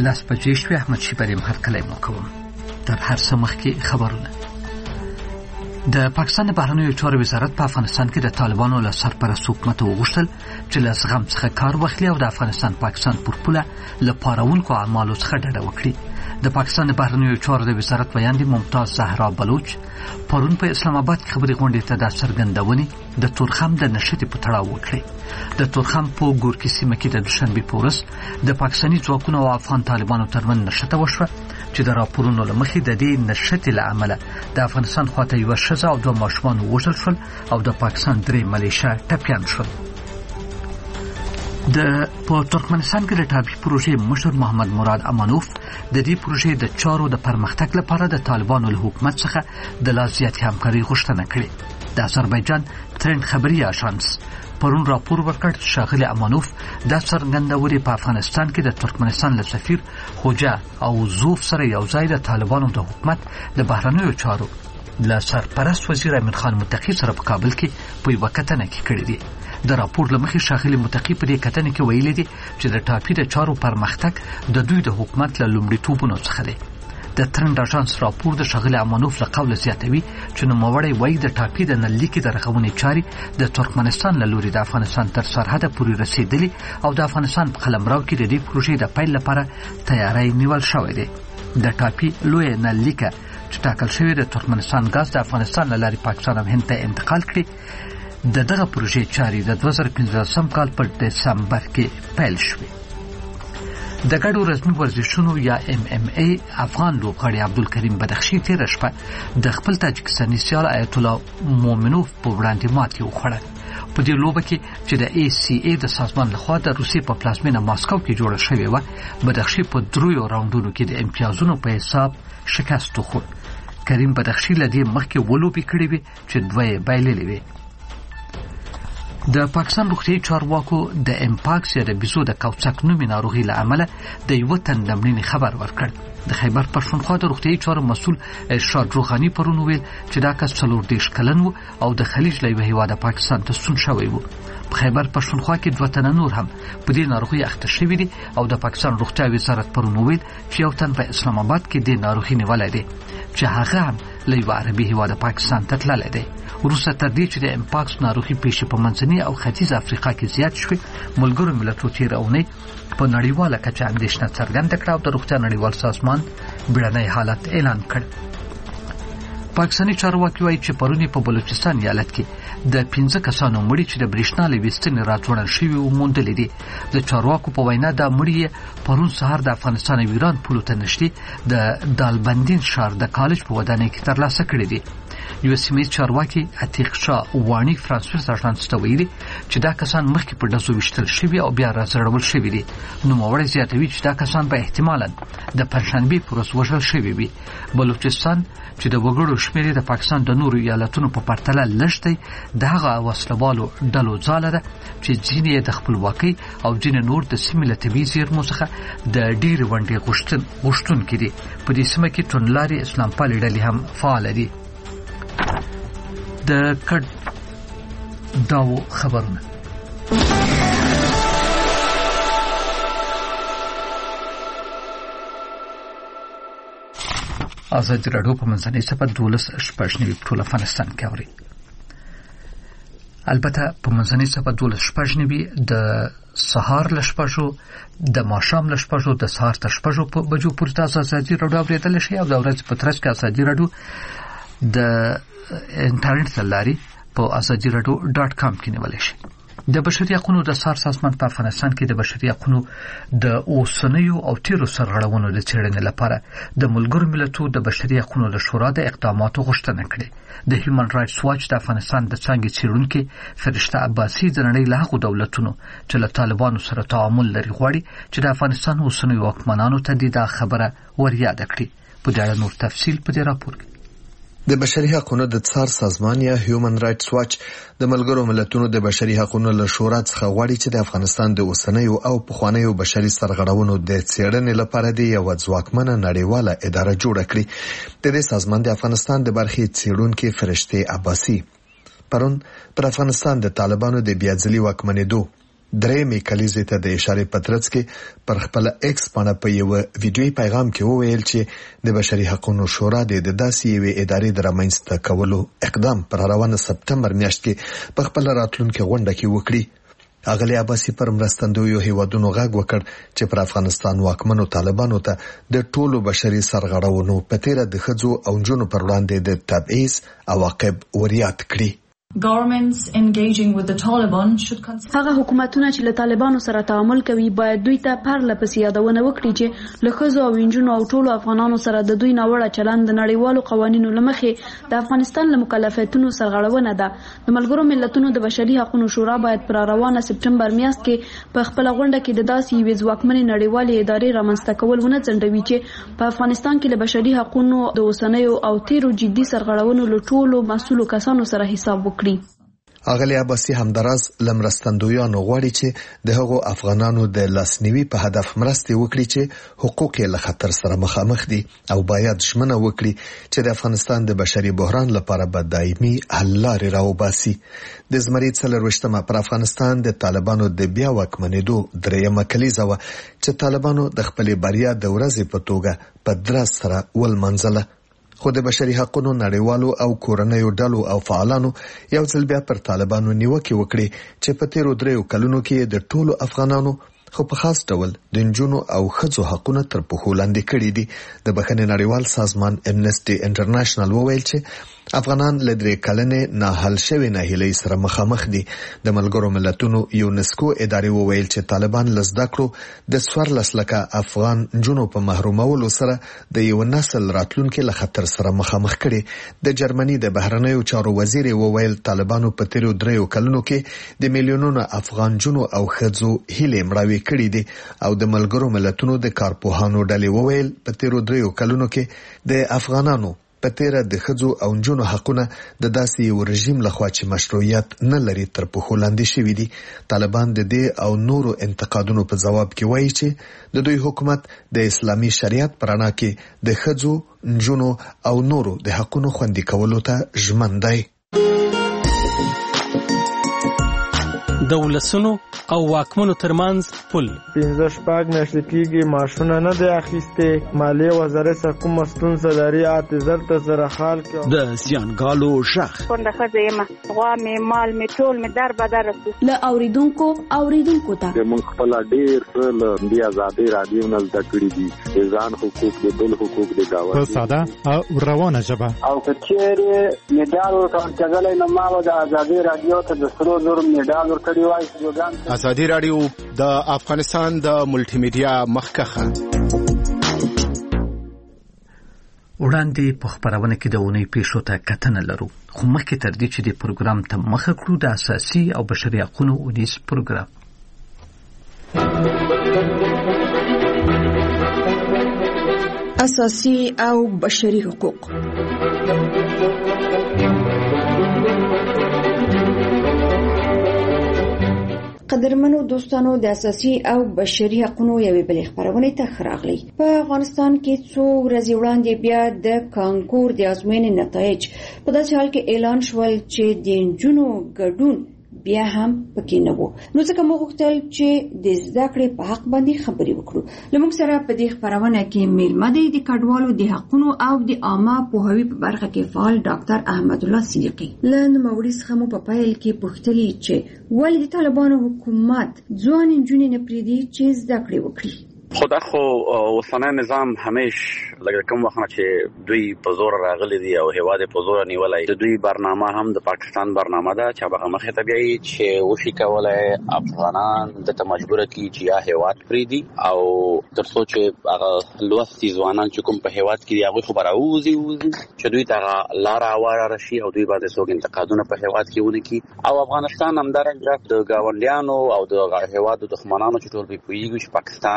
لاس بجې شوې. احمد شیبریم هرکلی مو کوم. تر هر څه مخکې خبرونه. د پاکستان د بهرنیو چارو وزارت په افغانستان کې د طالبانو له سرپرست حکومت وغوښتل چې له زغم څخه کار واخلي او د افغانستان پاکستان پر پوله له پارونکو اعمالو څخه ډډه وکړي. د پاکستان د بهرنیو چارو د وزارت ویاندې ممتاز زهرا بلوچ پرون په اسلام آباد کې خبري غونډې ته د څرګندونې د تورخم د نشټې په تړاو وکړي. د تورخم په ګورکي سیمه کې د دوشنبې په ورځ د پاکستاني ځواکونو او افغان طالبانو ترمنځ نښته وشوه چې د راپورونو له مخې د دې نښتې له امله د افغانستان خواته یوه ښځه او دوه ماشومان ووژل شول او د پاکستان 3 ملیشه ټپیان شول. په ترکمنستان کې د ټاپي پروژې مشر محمد مراد امانوف د دې پروژې د چارو د پرمختګ لپاره د طالبانو له حکومت څخه د لا زیاتې همکارۍ غوښتنه کړې. د آذربایجان ترند خبري آژانس پرون راپور ورکړ چې ښاغلی امانوف دا څرګندونې په افغانستان کې د ترکمنستان له سفیر خوجه او زوف سره یو ځای د طالبانو د حکومت د بهرنیو چارو له سرپرست وزیر امین خان متقي سره په کابل کې په یوه کتنه کې کړې دي. د راپور له مخې ښاغلي متقي په دې کتنه کې ویلي دي چې د ټاپي د چارو پرمختګ د دوی د حکومت له لومړیتوبونو څخه دی. د ترند آژانس راپور د ښاغلي امانوف له قوله زیاتوي چې نوموړی وایي د ټاپي د نللیکې د رغونې چارې د ترکمنستان له لوري د افغانستان تر سرحده پورې رسېدلي او د افغانستان په قلمرو کې د دې پروژې د پیل لپاره تیاری نیول شوی دی. د ټاپي لویه نللیکه چې ټاکل شوې د ترکمنستان ګاز د افغانستان له لارې پاکستان او هند ته انتقال کړي. د دغه پروژې چارې د 2015 کال په دسمبر کې پیل شوې. د ګډو رسمي ورزشونو یا MMA افغان لوبغاړی عبدالکریم بدخشي تېره شپه د خپل تاجکستاني سیال آیت الله مومنوف په وړاندې ماتې وخوړه. په دې لوبه کې چې د ACA د سازمان لخوا د روسیې په پلازمینه ماسکو کې جوړه شوې وه، بدخشي په 3 راوندونو کې د امتیازونو په حساب شکست وخوړ. کریم بدخشي له دې مخکې ولوبې کړې وې چې 2 یې بایللې وې. د پاکستان روغتیايي چارواکو د امپاکس یا د بیزو د کوڅک نومي ناروغي له امله د یوه تن د مړینې خبر ورکړ. د خیبر پښتونخوا د روغتیايي چارو مسؤل ارشاد روغاني پرون ویل چې دا کس 40 کلن و او د خلیج له یوه هېواده پاکستان ته ستون شوی و. په خیبر پښتونخوا کې 2 تنه نور هم په دې ناروغي اخته شوي دي او د پاکستان روغتیا وزارت پرون ویل چې یو تن په اسلام آباد کې د ناروغي نیولی دی چې هغه هم له یوه عربي هېواده پاکستان ته تللی دی. وروسته تر دې چې د امپاکس ناروغي پیښې په منځني او ختیځ افریقا کې زیات شوې، ملګرو ملتونو تېره اونۍ په نړیواله کچه اندېښنه څرګنده کړه او د روغتیا نړیوال سازمان بیړنی حالت اعلان کړ. پاکستاني چارواکي وایي چې پرون په بلوچستان ایالت کې د 15 کسانو مړي چې د برېښنا له ویستنې راځوړل شوي وو موندلې دي. د چارواکو په وینا دا مړي پرون سهار د افغانستان او ایران پولو ته نږدې د دالبندین ښار د کالج په ودانۍ کې ترلاسه کړي دي. یو سیمه چارواکي عتیق شاه وانی فرانسویس آژانس ته ویلي چې دا کسان مخکې په ډزو ویشتل شوي او بیا راځړول شوي دي. نوموړی زیاتوي چې دا کسان به احتمالاً د پنجشنبې په ورځ وژل شوي وي. بلوچستان چې د وګړو شمېر د پاکستان د نورو ایالتونو په پرتله لږ دی، د هغه وسلوالو ډلو ځاله ده چې ځینې د خپلواکۍ او ځینې نور د سیمې له طبیعي زیرمو څخه د ډېرې ونډې غوښتونکي دي. په دې سیمه کې توندلارې اسلام پالې ډلې هم فعاله دي. د کډ داو خبرونه. ازادي راډیو په منځنۍ صفحه 12 ټول افغانستان کې اوري. البته په منځنۍ صفحه 12 د سهار له 6 د ماښام له 6 د سهار تر 6 بجو پورې تاسو ازادي راډیو اوریدل شي او د ورځې په ترڅ کې ازادي راډیو د انټرنیټ له لارې په azadiradio.com کې نیول شي. د بشري حقوقو د سار سازمان په افغانستان کې د بشري حقوقو د اوسنیو او تیرو سرغړونو د څېړنې لپاره د ملګرو ملتونو د بشري حقوقو د شورا د اقداماتو غوښتنه کړې. د هیومن رائټس واچ د افغانستان د څانګې څېړونکي فرشته عباسي د نړۍ له هغو دولتونو چې له طالبانو سره تعامل لري غواړي چې د افغانستان اوسنیو واکمنانو ته دا خبره وریاده کړي. په دې اړه نور تفصیل په دې راپور کې. د بشري حقوقو د څار سازمان یا هیومن رائټس واچ د ملګرو ملتونو د بشري حقوقو له شورا څخه غواړي چې د افغانستان د اوسنیو او پخوانیو بشري سرغړونو د څېړنې لپاره د یو ځواکمنه نړیواله اداره جوړه کړي. د دې سازمان د افغانستان د برخې څېړونکي فرشته عباسي پرون پر افغانستان د طالبانو د بیاځلي واکمنېدو درېمې کلیزې ته د اشارې په ترڅ کې پر خپل ایکس باندې په یو ویډیوي پیغام کې وویل چې د بشري حقوقو شورا د داسې یوې ادارې د رامنځته کولو اقدام پر روانه سپتمبر میاشت کې په خپل راتلونکي غونډه کې وکړي. اغلی عباسی پر مرستندویو هیوادونو غږ وکړ چې پر افغانستان واکمنو طالبانو ته د ټولو بشري سرغړونو په تیر د ښځو او نجونو پر وړاندې د تبعیض عواقب وریاد کړي. هغه حکومتونه چې له طالبانو سره تعامل کوي باید دوی ته پرله پسې یادونه وکړي چې له ښځو او نجونو او ټولو افغانانو سره د دوی ناوړه چلند د نړیوالو قوانینو له مخې د افغانستان له مکلفیتونو سرغړونه ده. د ملګرو ملتونو د بشري حقوقو شورا باید پر روانه سپتمبر میاشت کې په خپل غونډه کې د داسې یوې ځواکمنې نړیوالې ادارې رامنځته کول ونه ځنډوي چې په افغانستان کې له بشري حقوقو د اوسنیو او تیرو جدي سرغړونو له ټولو مسؤلو کسانو سره حساب وکړي. اغلی عباسی همدراز لمرستندویانو غواړي چې د هغو افغانانو د لاسنیوي په هدف مرستې وکړي چې حقوق یې له خطر سره مخامخ دي او باید ژمنه وکړي چې د افغانستان د بشري بحران لپاره به دایمي حل لارې راوباسي. د زمري 24مه پر افغانستان د طالبانو د بیا واکمنېدو درېیمه کلیزه وه چې طالبانو د خپلې بریا د ورځې په توګه په دراز سره ولمنځله. خو د بشري حقوقو نړیوالو او کورنیو ډلو او فعالانو یو ځل بیا پر طالبانو نیوکې وکړي چې په تیرو 3 کلونو کې د ټولو افغانانو خو په خاص ډول د نجونو او ښځو حقونه تر پښو لاندې کړي دي. د بخښنې نړیوال سازمان امنسټي انټرنیشنل وویل چې افغانان له 3 کلنې ناحل شوې ناهیلۍ سره مخامخ دي. د ملګرو ملتونو یونسکو ادارې وویل چې طالبان له زده کړو د 14 لکه افغان نجونو په محرومولو سره د یو نسل راتلونکي له خطر سره مخامخ کړي. د جرمني د بهرنیو چارو وزیر وویل طالبانو په تیرو 3 کلونو کې د میلیونونو افغان نجونو او ښځو هیلې مړاوې کړي دي او د ملګرو ملتونو د کارپوهانو ډلې وویل په تیرو 3 کلونو کې د افغانانو په تیر د ښځو او نجونو حقونه د داسې یو رژیم لخوا چې مشروعیت نه لري تر پښو لاندې شوي دي. طالبان د دې او نورو انتقادونو په جواب کې وایي چې د دوی حکومت د اسلامي شریعت پر رڼا کې د ښځو، نجونو او نورو د حقونو خوندي کولو ته ژمن دی. د ولسونو او واکمنو ترمنځ پل 15 میاشتې کېږي معاشونه نه دی اخیستې. مالیې وزارت کوم ستونزه لري اعتذار ته سره حال کې د زیانګالو شخ څنګه خځه یم غوا مې مال مې ټول مې در بدر له اوریدونکو ته موږ خپل ډیر له بیا آزادي رادیو نه زده کړی دي ځان حقوق د بل حقوق د داوا په ساده او روانه ژبه او کچېره میډال ورکړل نو ما د آزادي رادیو ته د سرو زر میډال ورکړی. ازادي رادیو د افغانستان د ملټي میډیا مخکخه وړاندې په خبرونه کې د اونۍ پیښو ته کتنه لرو. خو مخکې تر دې چې د پروګرام ته مخه کړو د اساسي او بشري حقوقو اونیز پروګرام اساسي او بشري حقوق. قدرمنو دوستانو د اساسي او بشري حقوقو یوې بلې خبرونه ته خراغلي. په افغانستان کې څو ورځې وړاندې بیا د کانکور د ازموینې نتایج په داسې حال کې اعلان شول چې د نجونو ګډون بیا هم پکې نه وو. نو ځکه موږ غوښتل چې د زده کړې په حق باندې خبرې وکړو. لمونږ سره په دې خبرونه کې میلمه دی د کډوالو د حقوقو او د عامه پوهاوي په برخه کې فعال ډاکټر احمد الله صدیقي. له نوموړي څخه مو په پیل کې پوښتلې چې ولې د طالبانو حکومت ځوان نجونې نه پرېږدي چې زده کړې وکړي. خدا خو اوسنی نظام همیش لکه کوم وخت چې دوی په زور راغلي دي او هیواد په زور نیولای د دوی برنامه هم د پاکستان برنامه ده چې هغه مخه طبيعي چې وشي کولای افغانان د مجبور کی چې یا هیواد پریدي او ترڅو چې هغه لوستي ځوانان چې کوم په هیواد کې هغه خبره اوزي چې دوی ته لار اواره راشي او دوی باندې څوک انتقادونه په هیواد کې ونه کی او افغانستان همدارنګه د گاونډیانو او د هیواد د دښمنانو چې ټول په پیږي چې پاکستان او ایران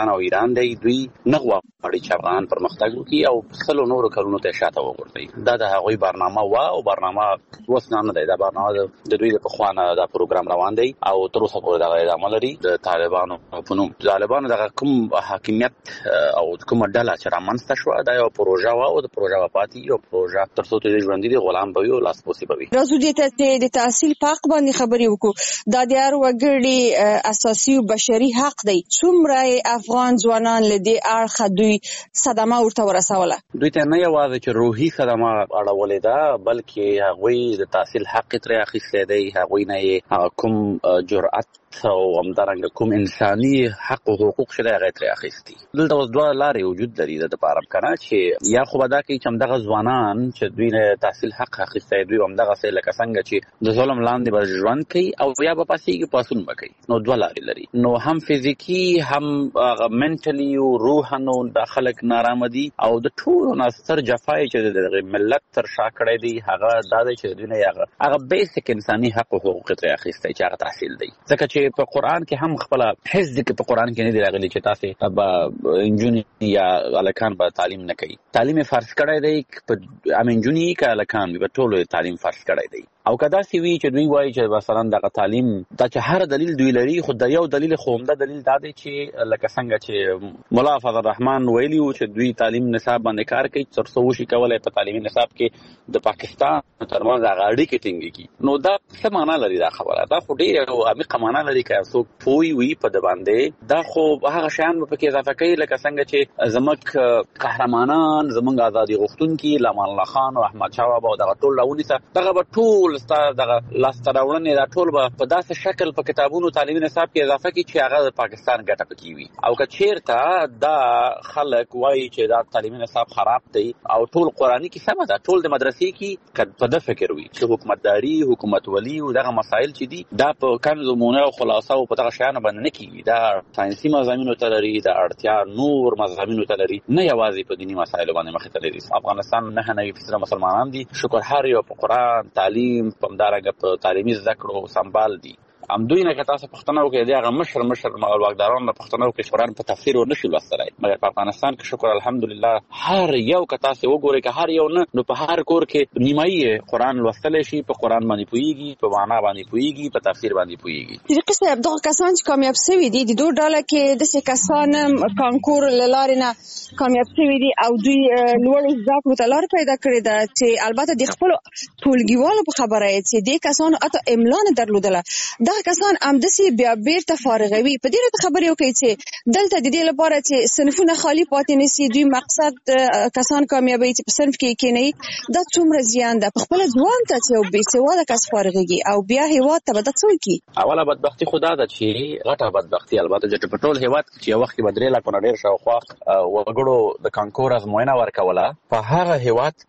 افغانستان دی دوی نه غواړي چې افغان پرمختګ وکړي او سلو نورو کارونو ته شاته وګرځي. دا د هغوی برنامه وا او برنامه اوس نه دی. دا برنامه د دوی د پخوانه دا پروګرام روان دی او تر اوسه پورې دا ادامه لري. د طالبانو په نوم طالبانو د کوم حاکمیت او کوم ډله چې رامنځته شوه دا یو پروژه وا او د پروژه پاتې یو پروژه تر څو ته ژوندۍ دي غلام به وي او لاسپوڅي به وي. راځو دې ته د تحصیل په حق باندې خبرې وکړو. دا د هر وګړي اساسي او بشري حق دی. څومره افغان ځوانان له دې اړخه دوی صدمه ورته ورسوله؟ دوی ته نه یوازې چې روحي صدمه اړولې ده بلکې هغوی د تحصیل حق ترې اخیستی دی. هغوی نه کوم جرأت او همدارنګه کوم انساني حق او حقوق شته هغه ترې اخیستي. دلته اوس دوه لارې وجود لري د لپاره کنه چې یا خو به دا کوي چې همدغه ځوانان چې دوی نه تحصیل حق اخیستی دوی همدغه څه لکه څنګه چې د ظلم لاندې به ژوند کوي او یا به پاسېږي پاسون به کوي. نو دوه لارې لري. نو هم فزیکي هم منټلی او روحانو دا خلک نارامه دي او د ټولو نه ستر جفای چې د ملت تر شا کړی دی هغه دا دی چې دوی نه هغه بیسیک انساني حق او حقوق ترې اخیستی چې هغه تحصیل دی. ځکه چې په قرآن کې هم خپل حفظ کې په قرآن کې نه دی راغلی چې تاسو به انجونی یا الکان به تعلیم نه کوي. تعلیم فرض کړی دی په امنجونی کا الکان به ټولو تعلیم فرض کړی دی. او کدا سی وی چې دوی وایي چې مثلا د تعلیم دا چې هر دلیل دوی لري خو د یو دلیل خومده دلیل دا دی چې لکه څنګه چې مولا فضل الرحمن ویلی او چې دوی تعلیم نصاب باندې کار کوي تر څو وشي کولای په تعلیمي نصاب کې د پاکستان ترمنځ غاړي کې ټینګي کی. نو دا څه معنا لري دا خبره؟ دا خو ډیره عمیقه معنا لري که څوک پوي وي په د باندې دا خو هغه شیان په کې اضافه کوي لکه څنګه چې زموږ قهرمانان زموږ ازادي غوښتونکي لامان الله خان او احمد شاه بابا دغه ټول راونیسه دغه به ټول دغه لاستراوړنې دا ټول به په داسې شکل په کتابونو تعلیمي نصاب کې اضافه کړي چې هغه د پاکستان ګټه پکې وي. او که چیرته دا خلک وایي چې دا تعلیمي نصاب خراب دی او ټول قرآني کې سمه ده ټول د مدرسې کې په د فکر وي چې حکومتداري حکومت ولی او دغه مسایل چې دي دا په کنزمونه او خلاصه او په دغه شیانو باندې نه کیږي. دا ساينسي مضامینو ته لري د اړتیا نور مضامینو ته لري نه یوازې په دیني مسایلو باندې مخې ته لري. افغانستان 99% مسلمانان دي شکر هر یو په قرآن تعلیم دارنګه په تعلیمي زده کړو سمبال دي. ام دوی نه که تاسو پښتنو کې دغه مشر مغل واکداران پښتنو کې شوران په تفسیر ورنشي لوستلای مګر په افغانستان کې شکر الحمدلله هر یو که تاسو وګورئ که هر یو نه نو په هر کور کې نیمایي قرآن لوستل شي په قرآن باندې پويږي په معنا باندې پويږي په تفسیر باندې پويږي. د قصه دغه کسان چې کامیاب شوي دي د دوه ډله کې د څه کسان کانکور لارې نه کامیاب شوي دي او دوی لوړ زده کړو ته لار پیدا کړې ده چې البته د خپل ټولګیوالو په خبره چې د کسانو اته املا نه درلودله دا کسان امدسي بیا بیرته فارغوي. په دې اړه خبرې وکړي چې دلته د دې لپاره چې صنفونه خالی پاتې نشي دوی مقصد کسان کامیابی چې په صنف کې کېني دا څومره زیان ده په خپل ځوان ته چې بې سواده کس فارغيږي او بیا هیواد ته به د څه کی. اوله بدبختی خدا ده چې غټه بدبختی البته چې په ټول هیواد کې یو وخت بدري لا کو ډیر شاوخوا وګړو د کانکور ازموینه ورکوله په هغه هیواد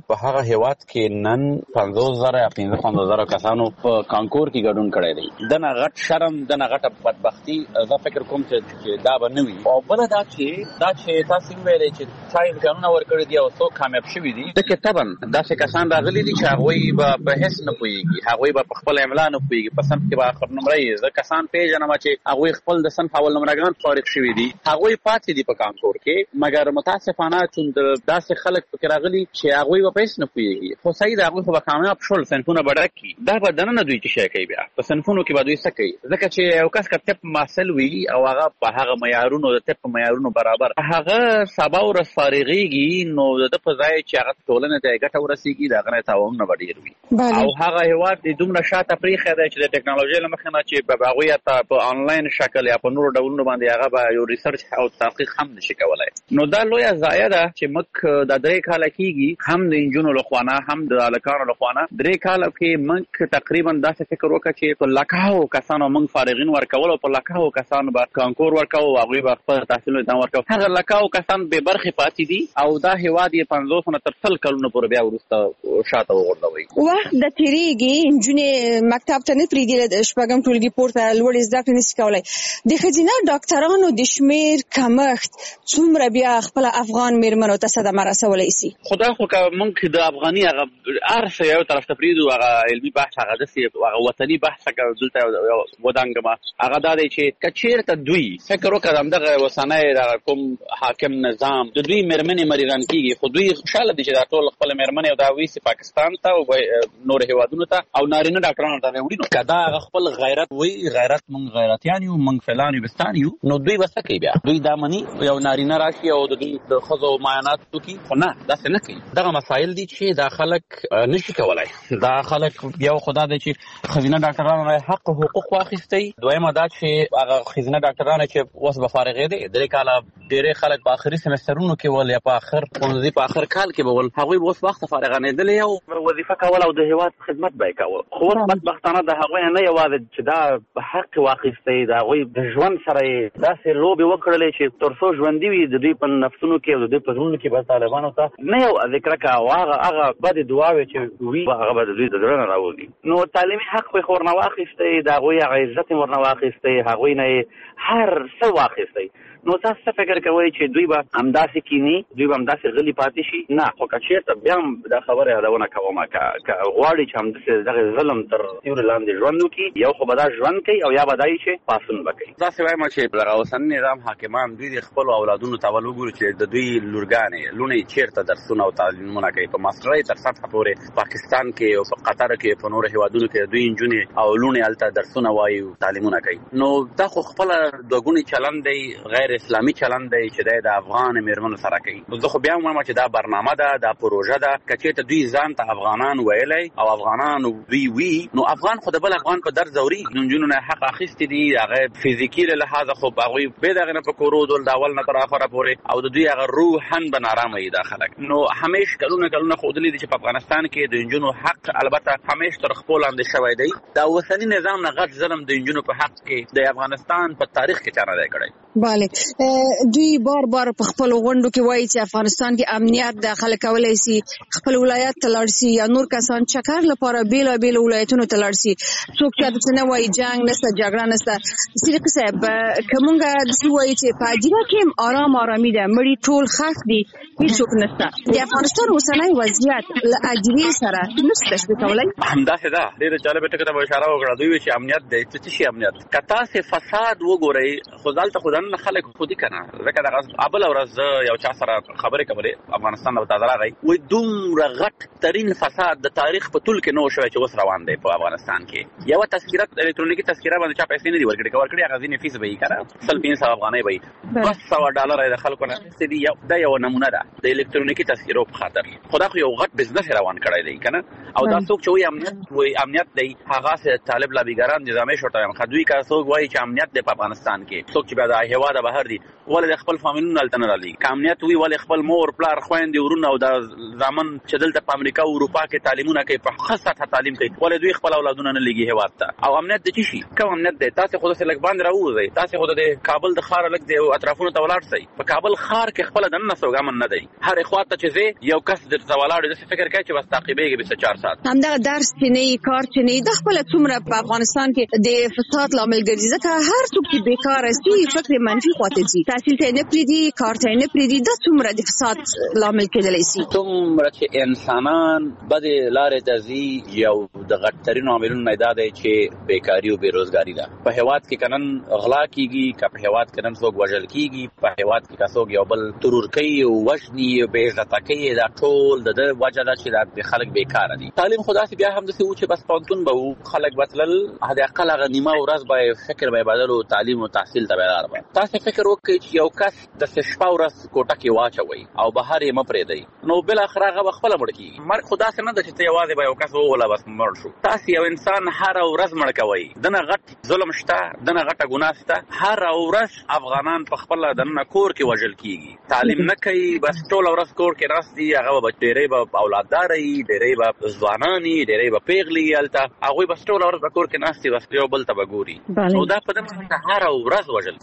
کې نن 50000 یا 55000 کسانو په کانکور کې ګډون کړی دی. دنه غټ شرم دنه غټه بدبختی زه فکر کوم چې دا به نه وي. او بل دا چې تاسو ویلې چې څای امکانونه ورکړي دي او څوک کامیاب شوي دي د کتابن داسې کسان راغلي دي چې هغوی به په هیڅ نه پوهېږي هغوی به په خپل املا نه پوهېږي په صنف کې به آخر نمره زه کسان پیژنم چې هغوی خپل د صنف اول نمرګان فارغ شوي دي هغوی پاتې دي په کانکور کې مګر متاسفانه چې داسې خلک پکې راغلي چې هغوی به په هیڅ نه پوهېږي. خو صحیح ده هغوی خو به کامیاب شول صنفونه به ډک کړي دا به دننه دوی چې شی کوي بیا په صنفونو کې به دوی څه کوي ځکه چې یو کس که طب محصل وي او هغه په هغه معیارونو د طب په معیارونو برابر هغه سبا ورځ فارغېږي نو د په ځای چې هغه ټولنې ته ګټه ورسېږي د هغه نه تاوانونه به ډېر وي. او هغه هېواد د دومره شاته پرېښی دی چې د ټکنالوژۍ له مخې نه چې هغوی ته په آنلاین شکل یا په نورو ډولونو باندې هغه به یو ریسرچ او تحقیق هم نشي کولی. نو دا لویه ضایع ده چې موږ دا 3 کاله کېږي هم د نجونو له خوا نه هم د هلکانو له خوا نه 3 کاله کې موږ تقریبا داسې فکر وکړه چې په لکهو کسانو موږ فارغین ورکول او په لکهو کسانو به کانکور ورکول او هغوی به خپل تحصیل ادامه ورکول. هغه لکهو کسان بې برخې پاتې دي او دا هیواد یې 50 نه تر 100 کلونو پورې بیا وروسته شاته وغورځوي. وخت د تیریږي نجونې مکتب ته نه پرېږدي، د شپږم ټولګي پورته لوړې زده کړې نشي کولی. د ښځینه ډاکټرانو د شمېر کمښت څومره بیا خپل افغان میرمنو ته صدمه رسولی شي؟ خدای خو که موږ د افغاني هغه هر څه یو طرف ته پرېږدو، هغه علمي بحث، هغه داسې هغه وطني بحث دلته ودانګمه هغه دا دی چې که چېرته دوی فکر وکړه همدغه اوسنی دغه کوم حاکم نظام د دوی میرمنې مریضان کېږي، خو دوی خوشحاله دي چې دا ټول خپل میرمنې او دا ویسي پاکستان ته او نور هېوادونو ته او نارینه ډاکټرانو ته راوړي. نو که دا هغه خپل غیرت وایي، غیرت موږ غیرتیان یو، موږ فلان یو بستان یو، نو دوی به څه کوي؟ بیا دوی دا مني یو نارینه راشي او د دوی د ښځو معاینات وکړي؟ خو نه، داسې نه کوي. دغه مسایل دي چې دا خلک نشي کولی. دا خلک یو خدا دی چې ښځینه ډاکټرانو حق حقوق واخیستی، دویمه دا چې هغه ښځینه ډاکټرانو چې اوس به فارغېدې 3 کاله ډېری خلک په آخري سمسترونو کې ول یا په آخر ښوونځي په آخر کال کې به ول، هغوی به اوس وخته فارغانېدلې او وظیفه کوله او د هېواد خدمت به یې کوه. خو اوس بدبختانه د هغوی نه یوازې چې دا حق واخیستی، د هغوی د ژوند سره یې داسې لوبې وکړلې چې تر څو ژوندي وي د دوی په نفسونو کې او د دوی په زړونو کې به طالبانو ته نه یو ذکر کا او هغه بدې دعاوې چې وي هغه به د دوی د زړه نه راوځي. نو تعلیمي حق به یې ورنه واخیستی، د هغوی هغه عزت یې ورنه واخیستی، هغوی نه یې هر څه واخیستی. نو تاسو څه فکر کوئ چې دوی به همداسې کینی، دوی به همداسې غلي پاتې شي؟ نه، خو که چېرته بیا هم دا خبره یادونه کومه که غواړي چې همداسې دغه ظلم تر سیوري لاندې ژوند وکړي، یو خو به دا ژوند کوي او یا به دا وي چې پاڅون به کوي. داسې وایم چې دغه اوسني نظام حاکمان دوی د خپلو اولادونو ته ول وګوري چې د دوی لورګانې لوڼې چېرته درسونه او تعلیمونه کوي. په ماسټرۍ تر سطحه پورې پاکستان کې او په قطر کې په نورو هېوادونو کې دوی نجونې او لوڼې هلته درسونه وایي او تعلیمونه کوي. نو دا خو خپله دوه چلند دی، غیر اسلامي چلند دی چې د افغان میرمنو سره کوي. زه خو بیا هم وایم چې دا برنامه ده، دا پروژه ده. که چېرته دوی ځان ته افغانان ویلی او افغانان دوی وي، نو افغان خو د بل افغان په درد ځوري. نجونو نه حق اخیستي دي، هغه فزیکي له لحاظه خو هغوی بې د هغې نه په کورو دول د اول نه تر آخره پورې او د دوی هغه روحاً به نارامه وي دا خلک. نو همیش کلونه ښودلي دي چې په افغانستان کې د نجونو حق البته همیش تر خپو لاندې شوی دی. دا اوسني نظام نه غټ ظلم د نجونو په حق کې د افغانستان په تاریخ کې چا نه دی کړی. بله، دوی بار بار په خپل غونډو کې وایي چې افغانستان کې امنیت داخله کولی شي، خپل ولایت ته لاړ شي یا نور کسان چکر لپاره بیلابیلو ولایتونو ته لاړ شي. څوک چې داسې نه وایي جنګ نشته، جګړه نشته. صدیق صاحب، که موږ داسې وایو چې په هدیره کې آرامي ده، مړي ټول ښخ دي، هېڅوک نشته، د افغانستان اوسنی وضعیت له هدیرې سره نشي تشبیه کولی؟ همداسې ده. ډېره جالبه ټکو ته به اشاره وکړه. دوی وایي چې امنیت دی. څه شي امنیت؟ که تاسې فساد وګورئ، خو دلته خو دننه خلک خودي که نه، ځکه دغه بله ورځ زه یو چا سره خبرې کولې، افغانستان نه تازه راغی، وایي دومره غټ ترین فساد د تاریخ په طول کې نه و شوی چې اوس روان دی په افغانستان کې. یوه تذکره الکترونیکي تذکره باندې چا پیسې نه دي ورکړي، که ورکړي هغه ځینې فیس به وي که نه $500 افغانۍ به وي، $200 یې د خلکو نه اخیستې دي. دا یوه نمونه ده د الکترونیکي تذکرو په خاطر. خو دا خو یو غټ بزنس روان کړی دی که نه. او دا څوک چې وایي امنیت دی، هغسې طالب لابیګران نظامي ورته وایم. دوی که څوک وایي چې امنیت دی په افغانستان کې، څوک چې بیا د هېواده بهر دي، ولې د خپل فامیلونه هلته نه رالي؟ که امنیت وي، ولې خپل مور پلار خویندې ورونه او د زامن چې دلته په امریکا او اروپا کې تعلیمونه کوي، په ښه سطحه تعلیم کوي، ولې دوی خپل اولادونه نه لېږي هېواد ته؟ او امنیت د څه شي؟ کوم امنیت دی؟ تاسې خو داسې لږ باندې راووځئ، تاسې خو د کابل د ښاره لږ د اطرافونو ته ولاړ شئ. په کابل ښار کې خپله دننه څوک امن نه دی. هرې خوا ته چې ځې یو کس درته ولاړ وي، داسې فکر کوي چې بس تعقیبېږي 24 ساعت. همدغه درس چې نه وي، کار چې نه وي، دا خپله څومره په افغانستان کې د فساد لامل ګرځي. ځکه هر څوک چې بېکاره شي فکر منفي خواته ځي، تحصیل ته یې نه پرېږدي، کار ته یې نه پرېږدي. دا څومره د فساد لامل کېدلی شي؟ څومره چې انسانان بدې لارې ته ځي، یو د غټترینو عاملونو نه دا دی چې بېکاري او بېروزګاري ده. په هېواد کې که نن غلا کېږي، که په هېواد کې نن څوک وژل کېږي، په هېواد کې که څوک یو بل ترور کوي او وژني، بې عزته کوي، دا ټول د ده وجه ده چې دا خلک بېکاره دي. تعلیم خو داسې بیا هم داسې و چې بس پوهنتون به و، خلک به تلل، حداقل هغه نیمه ورځ به فکر به یې بدل و، تعلیم او تحصیل ته به یې لار به. تاسې فکر وکړئ چې یو کس داسې شپه ورځ کوټه کې واچوئ او بهر یې مه پرېږدئ، نو بالاخره هغه به خپله مړ کېږي. مرګ خو داسې نه ده چې ته یوازې به یو کس ووله بس مړ شو. تاسې یو انسان هره ورځ مړ کوئ، دنه غټ ظلم شته، دنه غټه ګناه شته. هره ورځ افغانان په خپله دننه کور کې وژل کېږي، تعلیم نه کوي، بس ټوله ورځ کور کې ناست دي. هغه به ډېری به اولادداره وي، ډېری به ځوانان وي، ډېری به پېغلې وي هلته، هغوی بس ټوله ورځ به کور کې ناست دي، بس یو بل ته به ګوري. نو دا په دې هره ورځ وژل کېږي دا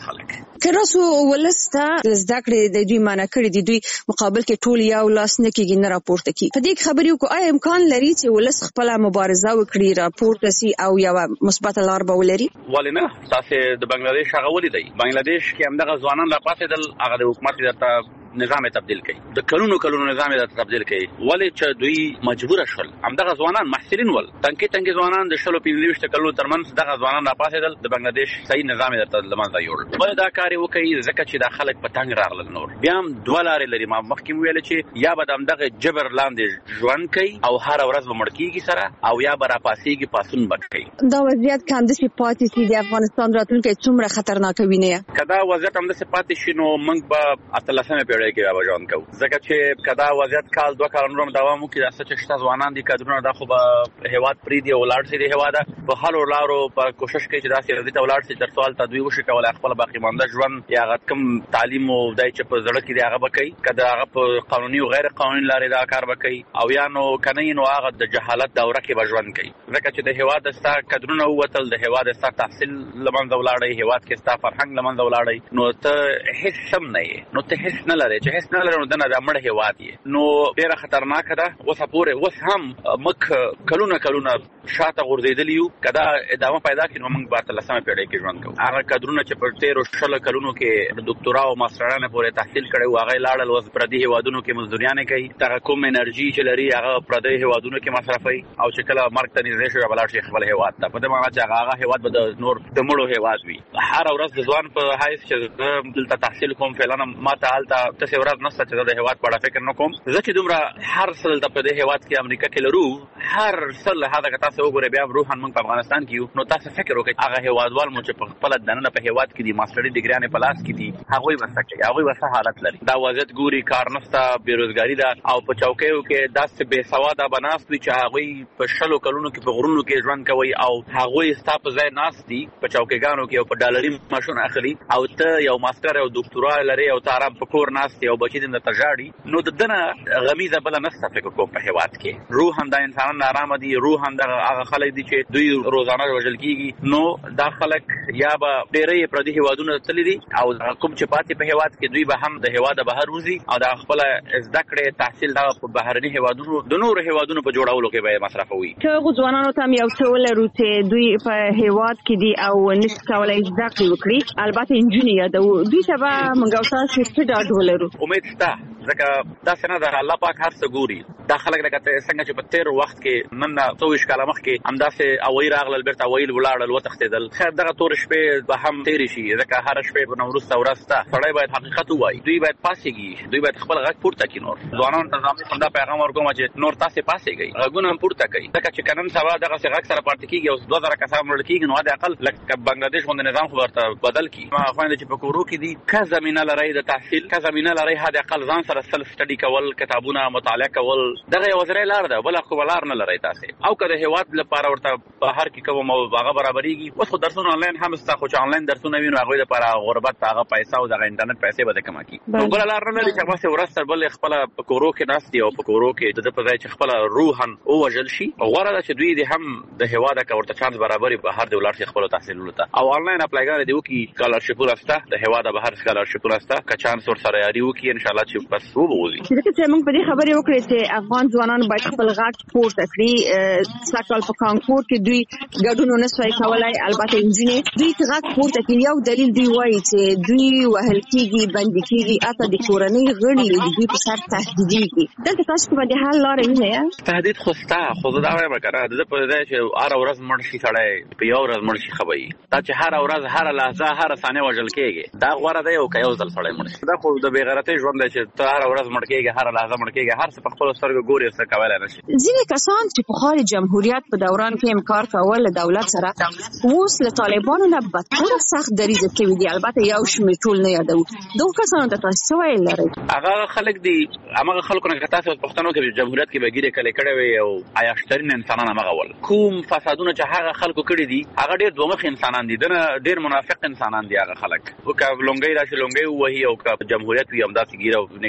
خلک. تراسو ولسته زده کړې د دوی معنا کړې دي، دوی مقابل کې ټول یو لاس نه کېږي نه راپورته کی. په دې خبرې کو آیا امکان لري چې ولس خپل مبارزه وکړي راپورته سي او یو مثبت لار به ولري؟ ولنه تاسو د بنگلاديش هغه ولیدای. بنگلاديش کې همدغه ځوانان را پاتېدل، هغه د حکومت درته نظام تبدیل کړي، د کلونو نظام تبدیل کړي. ولې چې دوی مجبور شول همدغه ځوانان محصلین ول تنګي ځوانان د 25 کلونو ترمنځ دغه ځوانان را پاتېدل، د بنگلاديش صحیح نظام درته لمنځه یوړل. ولې دا کار وکړي؟ ځکه چې د خلک په تنګ راغلل. نور بیا هم دوه لارې لري. ما مخکې ویل چې یا به دغه جبر لاندې ژوند کوي او هر ورځ به مړ کیږي سره، او یا به را پاسېږي پاسون بټ کوي. دا وضعیت کاندسي پاتې سي د افغانستان راتلونکي څومره خطرناک ویني؟ کدا وضعیت هم د پاتې شنو موږ به 18مه پیړۍ کې به ژوند کوو. ځکه چې کدا وضعیت کال 2 کال نور دوام وکړي، د څه چې ځوانان دي کډرونه دا خو به هیواد پری دی ولاړ سي د هیواد په حالو لارو په کوشش کوي چې دا سي د ولاړ سي تر سوال ته دوی وشي کولای خپل باقی مانده ژوند یا غتکم تعلیم او دای چې په زړه کې دی هغه بکای، کدا هغه په قانوني او غیر قانوني لارې دا کار بکای، او یا نو کنه نو هغه د جهالت دوره کې بژوند کوي. ځکه چې د هیواد ستا کډرونه وتل، د هیواد ستا تحصیل لمنځه ولاړی، هیواد کې ستا فرهنګ لمنځه ولاړی، نو ته هیڅ سم نه یې، نو ته هیڅ نه لري. چې هیڅ نه لري نو دنه د مړ هیواد یې، نو ډیره خطرناک ده. وسه پورې وس هم مخ کلونه شاته غورځیدلی یو. کدا ادامه پیدا کړي نو موږ به 13مه پیړۍ کې ژوند کوو. هغه کډرونه چې په 13 کلونو کې ډاکټرا او ماسترانه پورې تحصیل کړي، هغه لاړل وس پردي هیوادونو کې مزدوریانه کوي، تر کوم انرژي چې لري هغه پردي هیوادونو کې مصرفوي، او چې کله مرګ ته نږدې شي بلار شي خپل هیواد ته. په دې معنی چې هغه هیواد به د نور د مړو هیواد وي. هر ورځ د ځوان په حیث چې دلته تحصیل کوم فعلا ما ته حالته تاسو ورځ نشته چې د هیواد په اړه فکر نکوم. ځکه دومره هر څل د په دې هیواد کې امریکا کې لرو، هر څل هغه تاسو وګورئ بیا روحان موږ په افغانستان کې یو، نو تاسو فکر وکړئ هغه هیوادوال مو چې په خپل دننه په هیواد کې دي ماستري ډیګریانې په لاس کې دي، هغه وسکه هغه وسه حالت لري. دا وضعیت ګوري، کار نشته، بیروزګاری ده، او په چوکیو کې داسې بے سواده بناست وي چې هغه په 20 کلونو کې په غرونو کې ژوند کوي، او هغه ستاپ ځای ناست دي په چوکیګانو کې او په ډالري ماشون اخلي، او ته یو ماستر او ډاکټرا لري او تارم په کور ناست او بچی دې ته ژاړي، نو دنه غمیزه بل نشته فکر کوم په هیواد کې. روح هم د انسانانو آرام دي، روح هم د هغه خلک دي چې دوی روزانه وژل کیږي، نو دا خلک یا به ډېرې پردي هیوادونو تللي دي، او کوم چې پاتې په هیواد کې دوی به هم د هیواد بهر وځي او د خپل زده کړې تحصیل دا په بهرني هیوادونو د نور هیوادونو په جوړولو کې به مصرفوي. چې ځوانانو ته یو څه ولرو چې دوی په هیواد کې دي او نشي کولای زده کړې وکړي، البته انجینر یادو دوی ته به موږ تاسو څه ډاډ ولرو؟ امید شته، ځکه دا څنګه د الله پاک هر څه ګوري. دا خلک لکه څنګه چې په 13 وخت کې نن 24 کاله مخکې همداسې اوایل راغلل بیرته اوایل ولاړل وتښتېدل. خیر دغه تور شپې به هم تیرې شي، ځکه هر شپې به وروسته ورځ ته سړی باید حقیقت ووایي، دوی باید پاسېږي، دوی باید خپل غږ پورته کړي. نور ځوانانو ته زموږ دا پیغام ورکوم چې نور تاسې پاسېږئ، غږونه هم پورته کړئ، ځکه چې که نن سبا دغسې غږ سره پاتې کېږي او 2000 کسان مړه کېږي، نو حد اقل لکه بنګلادیش غوندې نظام خو ورته بدل کړي. ما خویندې چې په کورو کې دي، که زمینه لرئ د تحصیل، که زمینه لرئ حد اقل ځان سره سلف سټډي کول، کتابونه مطالعه کول، دغه یو ځای لار ده، بل خو لار نه لرئ تاسې. او که د هیواد لپاره ورته بهر کې کوم هغه برابرېږي، اوس خو درسونه آنلاین هم شته، خو چې آنلاین درسونه وي نو هغوی لپاره غربت هغه پیسه او دغه انټرنیټ پیسې به د کمه کړي. نو بله لار نه لري چې هغسې ورځ تر بلې خپله په کورو کې ناست دي او په کورو کې د ده په ځای چې خپله روحن ووژل شي. غوره ده چې دوی دې هم د هیواده که ورته چانس برابري بهر دې ولاړ شي خپلو تحصیلونو ته، او آنلاین اپلایګانې دې وکړي، سکالرشپونه شته د هیواده بهر سکالرشپونه شته، که چانس ورسره یاري وکړي انشاءالله چې بس وبوځي. ځکه چې موږ په دې خبرې وکړې چې افغان ځوانان باید خپل غږ پورته کړي. سږکال په کانکور کې دوی ګډون ونه شوی کولی، البته انجینر دوی ته غږ پورته کړي. یو دلیل دوی وایي چې دوی وهل کېږي، بندي کېږي، حتی د کورنۍ غړي د دوی په سر تهدیدېږي. دلته تاسو کومه د حل لاره وینئ؟ تهدید خو شته، خو زه دا وایم که نه، د ده په ځای چې هره ورځ مړ شي سړی، په یو ورځ مړ شي ښه به وي. دا چې هره ورځ هره لحظه هره ثانیه وژل کېږي، دا غوره دی او که یو ځل سړی مړ شي. دا خو د بې غیرتۍ ژوند دی چې ته هره ورځ مړ کېږي، هره لحظه مړ کېږي، هر څه په خپلو سترګو ګوري، څه کولی نه شي. ځینې کسان چې پخوا د جمهوریت په دوران کې همکار کول له دولت سره، اوس له طالبانو نه بدتر سخت دریځ کوي دي. البته یو شمېر ټول نه یادوو. دغو کسانو ته تاسو څه ویل لرئ؟ هغه خلک دي، همغه خلکو نه که تاسو پښتنو کې جمهوریت کې به ګیرې کلې کړې وي او عیاشترین انسانان همغه ول. کوم فسادونه چې هغه خلکو کړي دي هغه ډېر دومخ انسانان دي، دنه ډېر منافق انسانان دي هغه خلک. او که لونګۍ راشي لونګۍ ووهي، او که جمهوریت وي همداسې ګیره او نیک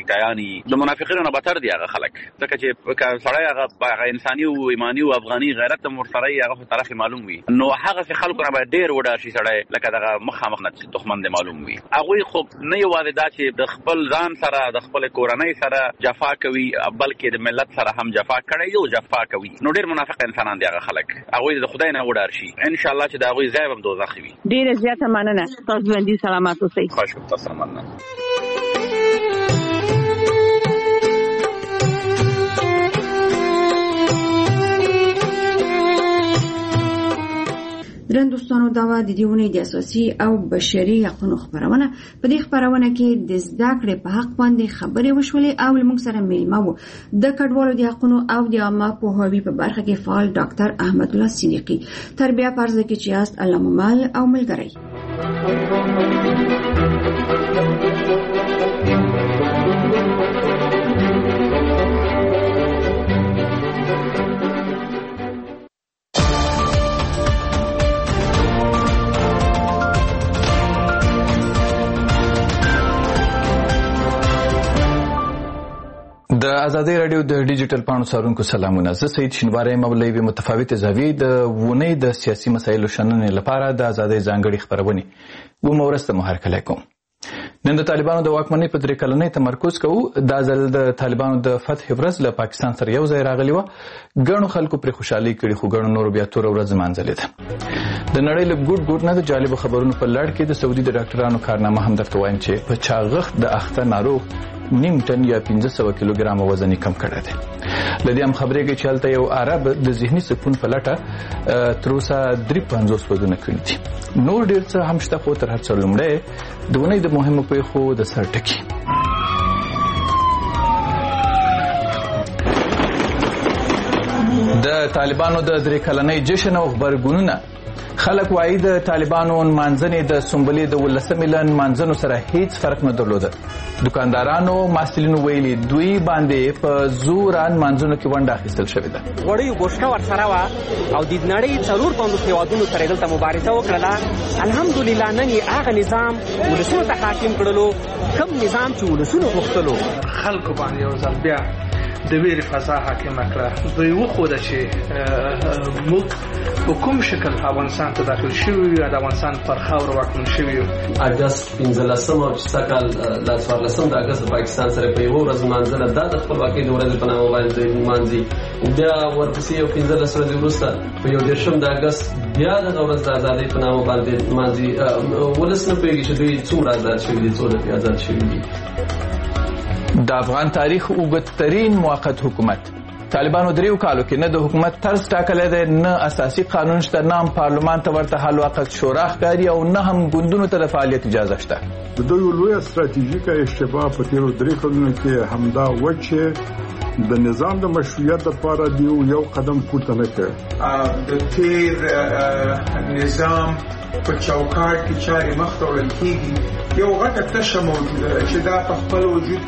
امریکایان د منافقینو نه بدتر دي هغه خلک ځکه چې سړی هغه انساني او ایمانی او افغاني غیرت مرسره هغه په طرف معلوم وي نو هغه خلکو نه باید ډیر وډار شي سړی لکه دغه مخامخ نه دښمن دی معلوم وي هغه خو نه یوازې دا چې د خپل ځان سره د خپل کورنۍ سره جفا کوي بلکې د ملت سره هم جفا کوي او جفا کوي نو ډیر منافق انسانان دي هغه خلک هغه د خدای نه وډار شي ان شاء الله چې دا هغه ځای هم دوزخ وي ډیر زیاته مننه تاسو باندې سلامات اوسئ خوش تاسو مننه درن دوستانو دا و د دیونې د اساسي او بشري حقوقو خبرونه په دې خبرونه کې د زده کړې په حق باندې خبرې وشولې او موږ سره میلمه وو د کډوالو د حقوقو او د عامه پوهاوي په برخه کې فعال ډاکټر احمد الله صدیقي تربیه پرځ کې چې است علامه او ملګری د ازادي رادیو د ډیجیټل پاڼو څارونکو سلامونه زه سید شینواری مولوی متفاوت زاویې د ونې د سیاسي مسایلو شننې لپاره د ازادي ځانګړي خبرونه و مورسته محرکه کوم نن د طالبانو د واکمنۍ په 3 کلنۍ تمرکز کوو دا ځل د طالبانو د فتح ورځ له پاکستان سره یو ځای راغلی و ګڼو خلکو پر خوشحالي کړي خو ګڼو نور بیا تور ورځ مانځلې ده د نړۍ له ګډ نه د جالب خبرونو په لړ کې د سعودي د ډاکټرانو کارنامه هم درته وایم چې په چاغښت د اخته ناروغ نیم ټن یا 1500 کیلوګرام وزن کم کړی دی لدې هم خبرې کې چلته یو عرب د ذهني سکون په لټه تر اوسه 350 ودونه کړی دي نور ډیر څه هم شته خو تر هر څه لومړی د ونې د مهمو پیښو د سر ټکی د طالبانو د 3 کلنۍ جشن او خبرګونونه خلک وایي د طالبانو منځنۍ د سنبلې د 19 میلیون منځنو سره هیڅ فرق نه درلوده دکاندارانو ماسلینو ویلي دوی باندې په زوران منځونو کې ونډه اخیستل شوې ده وړي غوښنه ورسره وا او د نړۍ څلور پوند هیوادونو سره دلته مبارزه وکړه الحمدلله نن هغه نظام ولسونو ته حاکم کړلو کوم نظام چې ولسونو غوښتلو خلکو باندې یو ځل بیا د ویرې فضا حاکمه کړه دوی وښوده چې موږ په کوم شکل افغانستان ته داخل شوي یو د افغانستان پر خاوره واکمن شوي یو اګست 15 او سکال د 14 د اګست پاکستان سره په یو ورځ مانځله د خپلواکۍ د ورځې په نامه باندې مانځي بیا ورپسې یو 15 ورځې وروسته په یو 10 د اګست بیا د ورځ د ازادۍ په نامه باندې مانځي ولس نه پوهېږي چې دوی څومره آزاد شوي دي څومره آزاد شوي دي د افغان تاریخ اوږدترین موقت حکومت طالبانو 3 کالو کې نه د حکومت طرز ټاکلی دی نه اساسي قانون شته نه هم پارلمان ته ورته حل وقت شورا ښکاري او نه هم ګوندونو ته د فعالیت اجازه شته د دوی لویه ستراتیژیکه اشتباه په تیرو 3 کلونو کې همدا و چې د نظام د مشروعیت لپاره دی یو قدم پورته نه کړ د تیر نظام په چوکاټ کې چاري مخ ته وړل کېږي یو غټه تشه موجوده چې دا په خپل وجود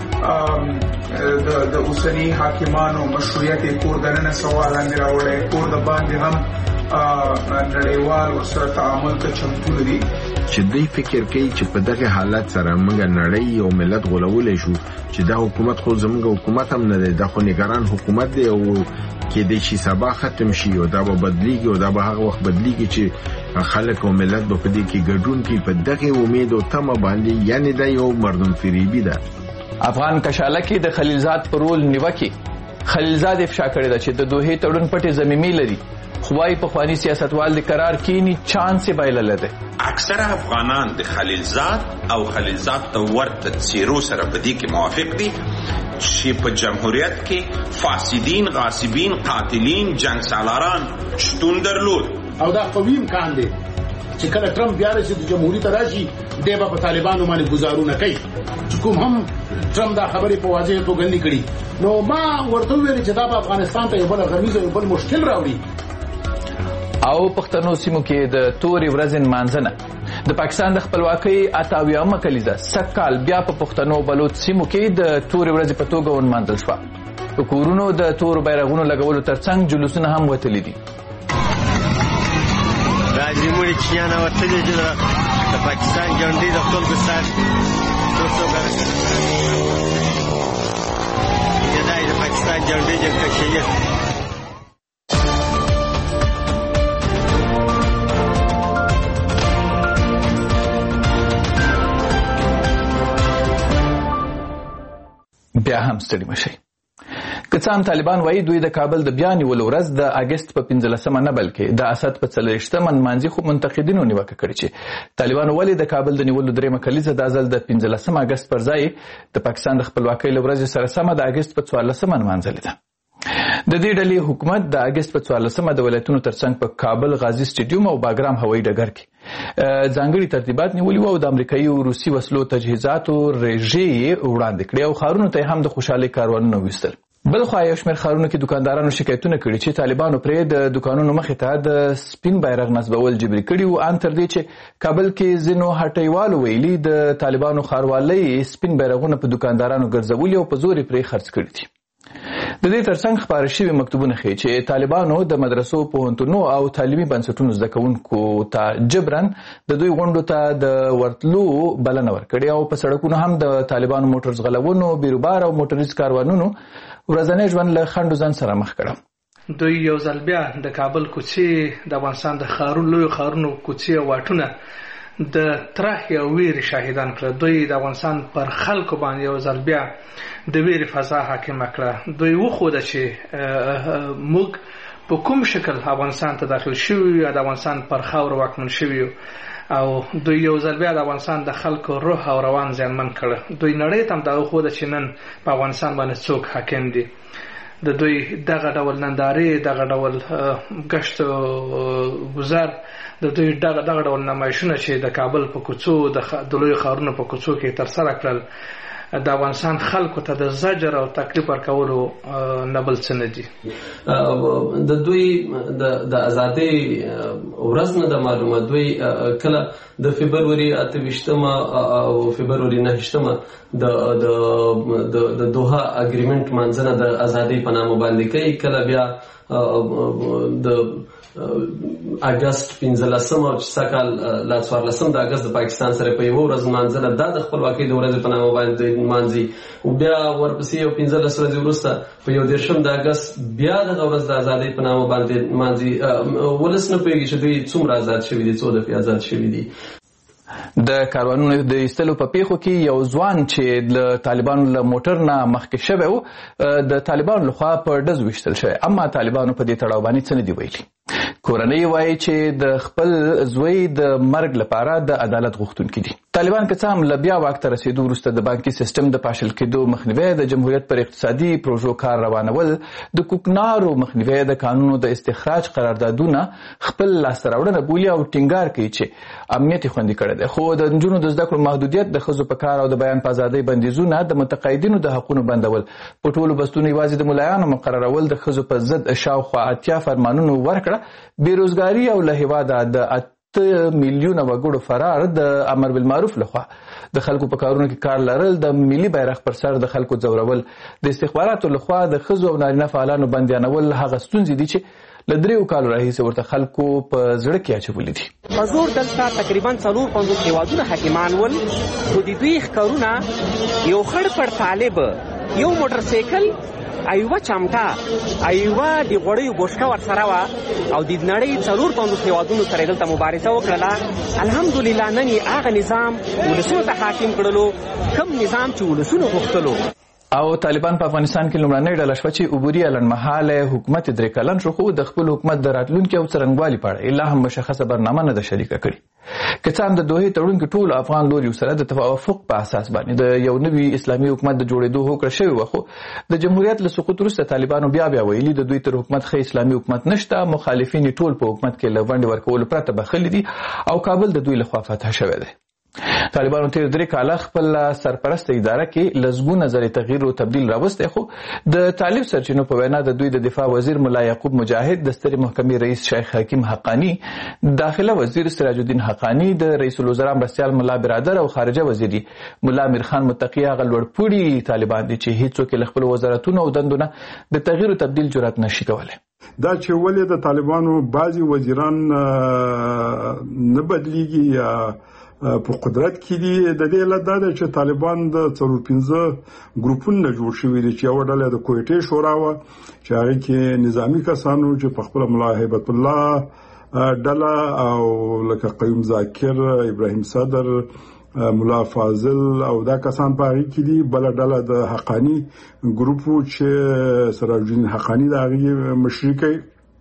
کې د اوسنی حاکمانو مشروعیت کور دننه سوال باندې راوړی کور د باندې هم نړیوال ورسره تعامل ته چمتو دي چې دوی فکر کوي چې په دغه حالت سره موږ نړۍ او ملت غولولی شو چې دا حکومت خو زموږ حکومت هم نه دی دا خو نگران حکومت دی او کې د شي سبا ختم شي او دا به بدلیږي او دا به هغه وخت بدلیږي چې خلک او ملت به په دې کې ګډون کوي په دغه امید او تمه باندې یعنی دا یو مردم فریبي ده افغان کشاله کې د خلیلزاد پر رول نیوکه خلیلزاد افشا کړی دا چې د دوه تړون پټي زميمي لري خوای په خواني سیاستوال د قرار کینی چانس بایلل ده اکثر افغانان د خلیلزاد او خلیلزاد ته ورته څیرو سره په دې کې موافق دي چې په جمهوریت کې فاسدین غاصبین قاتلین جنگ سالاران شتون درلود او دا قوی امکان دی چې کله ټرمپ بیا راشي د جمهوریت راشي دی به په طالبانو باندې گزارونه کوي چې کوم هم ټرمپ دا خبرې په واضح توګه نه کړي نو ما ورته ویل چې دا په افغانستان ته یو بل غمیز او بل مشکل راوړي او پښتنو سیمو کې د تورې ورځې مانځنه د پاکستان د خپلواکۍ 88مه کلیزه سکهال بیا په پښتنو بلوچ سیمو کې د تورې ورځې په توګه ونمانځل شوه په کورونو د تورو بیرغونو لګولو ترڅنګ جلوسونه هم وتلي دي راځي موږ چې نه وتلي دي د پاکستان ګوندې د خپل سر दोस्तों का पाकिस्तान जंग का शहीद بیا هم ستړي مشئ. که څه هم طالبان وایي دوی د کابل د بیا نیولو ورځ د اګست په 15مه نه بلکې د اسد په 40مه نمانځي، خو منتقدینو نیوکه کړې چې طالبانو ولې د کابل د نیولو درېیمه کلیزه دا ځل د 15 اګست پر ځای د پاکستان د خپلواکۍ له ورځې سره سمه د اګست په 14مه نمانځلې ده. د دې ډلې حکومت د اګست په 14مه د ولایتونو ترڅنګ په کابل، غازی سټیډیوم او باګرام هوایي ډګر کې ځانګړي ترتیبات نیولي وو او د امریکایي او روسي وسلو تجهیزاتو رژې وړاندې کړې او ښارونو ته هم د خوشحالۍ کاروانونه ویستل. بل خوا یو شمېر ښارونو کې دکاندارانو شکایتونه کړي چې طالبانو پرې د دکانونو مخې ته د سپین بیرغ نصبول جبري کړي وو، ان تر دې چې کابل کې ځینو هټیوالو ویلي د طالبانو ښاروالۍ سپین بیرغونه په دکاندارانو ګرځولي او په زور یې پرې خرڅ کړي دي. د دې ترڅنګ خپاره شوي مکتوبونه ښیي چې طالبانو د مدرسو، پوهنتونونو او تعلیمي بنسټونو زده کوونکو ته جبرن د دوی غونډو ته د ورتلو بلنه ورکړې او په سړکونو هم د طالبانو موټر ځغلونو، بیروبار او موټریز کاروانونو ورځنی ژوند له خنډو ځان سره مخ کړه. دوی یو ځل بیا د کابل کوڅې، د افغانستان د ښارونو، لویو ښارونو کوڅې او واټونه د ترهې او ویرې شاهدان کړه. دوی د افغانستان پر خلکو باندې یو ځل بیا د ویرې فضا حاکمه کړه. دوی وښوده چې موږ په کوم شکل افغانستان ته داخل شوي یو، د افغانستان پر خاوره واکمن شوي یو، او دوی یو ځل بیا د افغانستان د خلکو روح او روان زیانمن کړه. دوی نړۍ ته هم دا وښوده چې نن په افغانستان باندې څوک حاکم دي. د دوی دغه ډول نندارې، دغه ډول ګشت گذر، د دوی دغه ډول نمایشونه چې د کابل په کوڅو، د لویو ښارونو په کوڅو کې ترسره کړل، د افغانستان خلکو ته د زجر او تکلیف ورکولو نه بل څه نه دي. د دوی د ازادۍ ورځ نه ده معلومه. دوی کله د فبروري 28مه او فبروري 9مه د دوحه اګریمنت منځنه د ازادۍ په نامه باندې کوي، کله بیا د اګست 15مه چې سکهال لا 14 د اګست د پاکستان سره په یو ورځ منځله دا د خپلواکۍ د ورځې په نامه باندې مانځي، او بیا ورپسې یو 15 ورځې وروسته په 1 د اګست بیا د ورځ د ازادۍ په نامه باندې مانځي. ولس نه پوهېږي چې دوی څومره آزاد شوي دي، څو دفعې آزاد شوي دي. د کاروانونو د ایستلو په پیښو کې یو ځوان چې د طالبانو له موټر نه مخکې شوی و د طالبانو لخوا په ډز ویشتل شوی، اما طالبانو په دې تړاو باندې څه نه دي ویلي. کورنۍ وایي چې د خپل زوی د مرګ لپاره د عدالت غوښتونکي دي. طالبان که څه هم له بیا واک ته رسېدو وروسته د بانکي سیستم د پاشل کېدو مخنیوی، د جمهوریت پر اقتصادي پروژو کار روانول، د کوکنارو مخنیوی، د قانونو د استخراج قراردادونه خپل لاسته راوړنه بولي او ټینګار کوي چې امنیت یې خوندي کړی دی. خو د نجونو د زده کړو محدودیت، د ښځو په کار او د بیان په ازادۍ بندیزونه، د متقاعدینو د حقونو بندول، په ټولو بستونو یوازې د ملایانو مقررول، د ښځو په ضد شاوخوا 80 فرمانونو ورکړه، بیروزګاري او له هېواده د 8 میلیونه وګړو فرار، د امر بالمعروف لخوا د خلکو په کارونو کې کار لرل، د ملي بیرغ پر سر د خلکو ځورول، د استخباراتو لخوا د ښځو او نارینه فعالانو بندیانول هغه ستونزې دي چې له 3 کالو راهیسې ورته خلکو په زړه کې اچولي دي. په زور دلته تقریبا 450 هیوادونه حاکمان ول، خو د دوی ښکارونه یو خړ پر طالب، یو موټر سایکل، ایوه چمټا، ایوه د غوړیو بوشکه ورسره وه، او د نړۍ 450 هیوادونو سره دلته مبارزه وکړله. الحمدلله نن یې هغه نظام ولسونو ته حاکم کړلو کوم نظام چې ولسونو غوښتلو. او طالبان په افغانستان کې لومړنۍ ډله شوه چې عبوري لنډمهاله حکومت 3 کلن شو، خو د خپل حکومت د راتلونکي او څرنګوالي په اړه لا هم مشخصه برنامه نه ده شریکه کړې. که څه هم د دوحې تړون کې ټول افغان لوري سره د توافق په اساس باندې د یو نوي اسلامي حکومت د جوړېدو هوکړه شوې وه، خو د جمهوریت له سقوط وروسته طالبانو بیا ویلي د دوی تر حکومت ښه اسلامي حکومت نشته، مخالفین ټول په حکومت کې له ونډې ورکولو پرته بخښلي دي او کابل د دوی لخوا فتح شوی دی. طالبانو تیر 3 کاله خپل سرپرسته اداره کې لزګونه زری تغییر او تبدیل راوسته، خو د طالب سرچینو په وینا د دوی د دفاع وزیر ملا یعقوب مجاهد، د سترې محکمې رئیس شیخ حکیم حقانی، داخله وزیر سراج الدین حقانی، د رئیس الوزرا مرستیال ملا برادر او خارجه وزیر ملا میرخان متقی هغه لوړپوړي طالبان دي چې هیڅوک له خپل وزارتونو او دندونه د تغییر او تبدیل جرأت نشي کولای. دا چې ولې د طالبانو بعضي وزیران نه بدلیږي یا په قدرت کې دي، د دې علت دا ده چې طالبان د 4-5 ګروپونه جوړ شوي دي، چې یو ډله د کویټې شورا وه چې هغه کې نظامی کسانو چې په خپل ملا هیبت الله ډله او لکه قیوم ذاکر، ابراهیم صدر، ملا فاضل او دا کسان په هغه کې دي. بل ډله د حقانی ګروپ چې سراج الدین حقانی د هغه مشري کوي.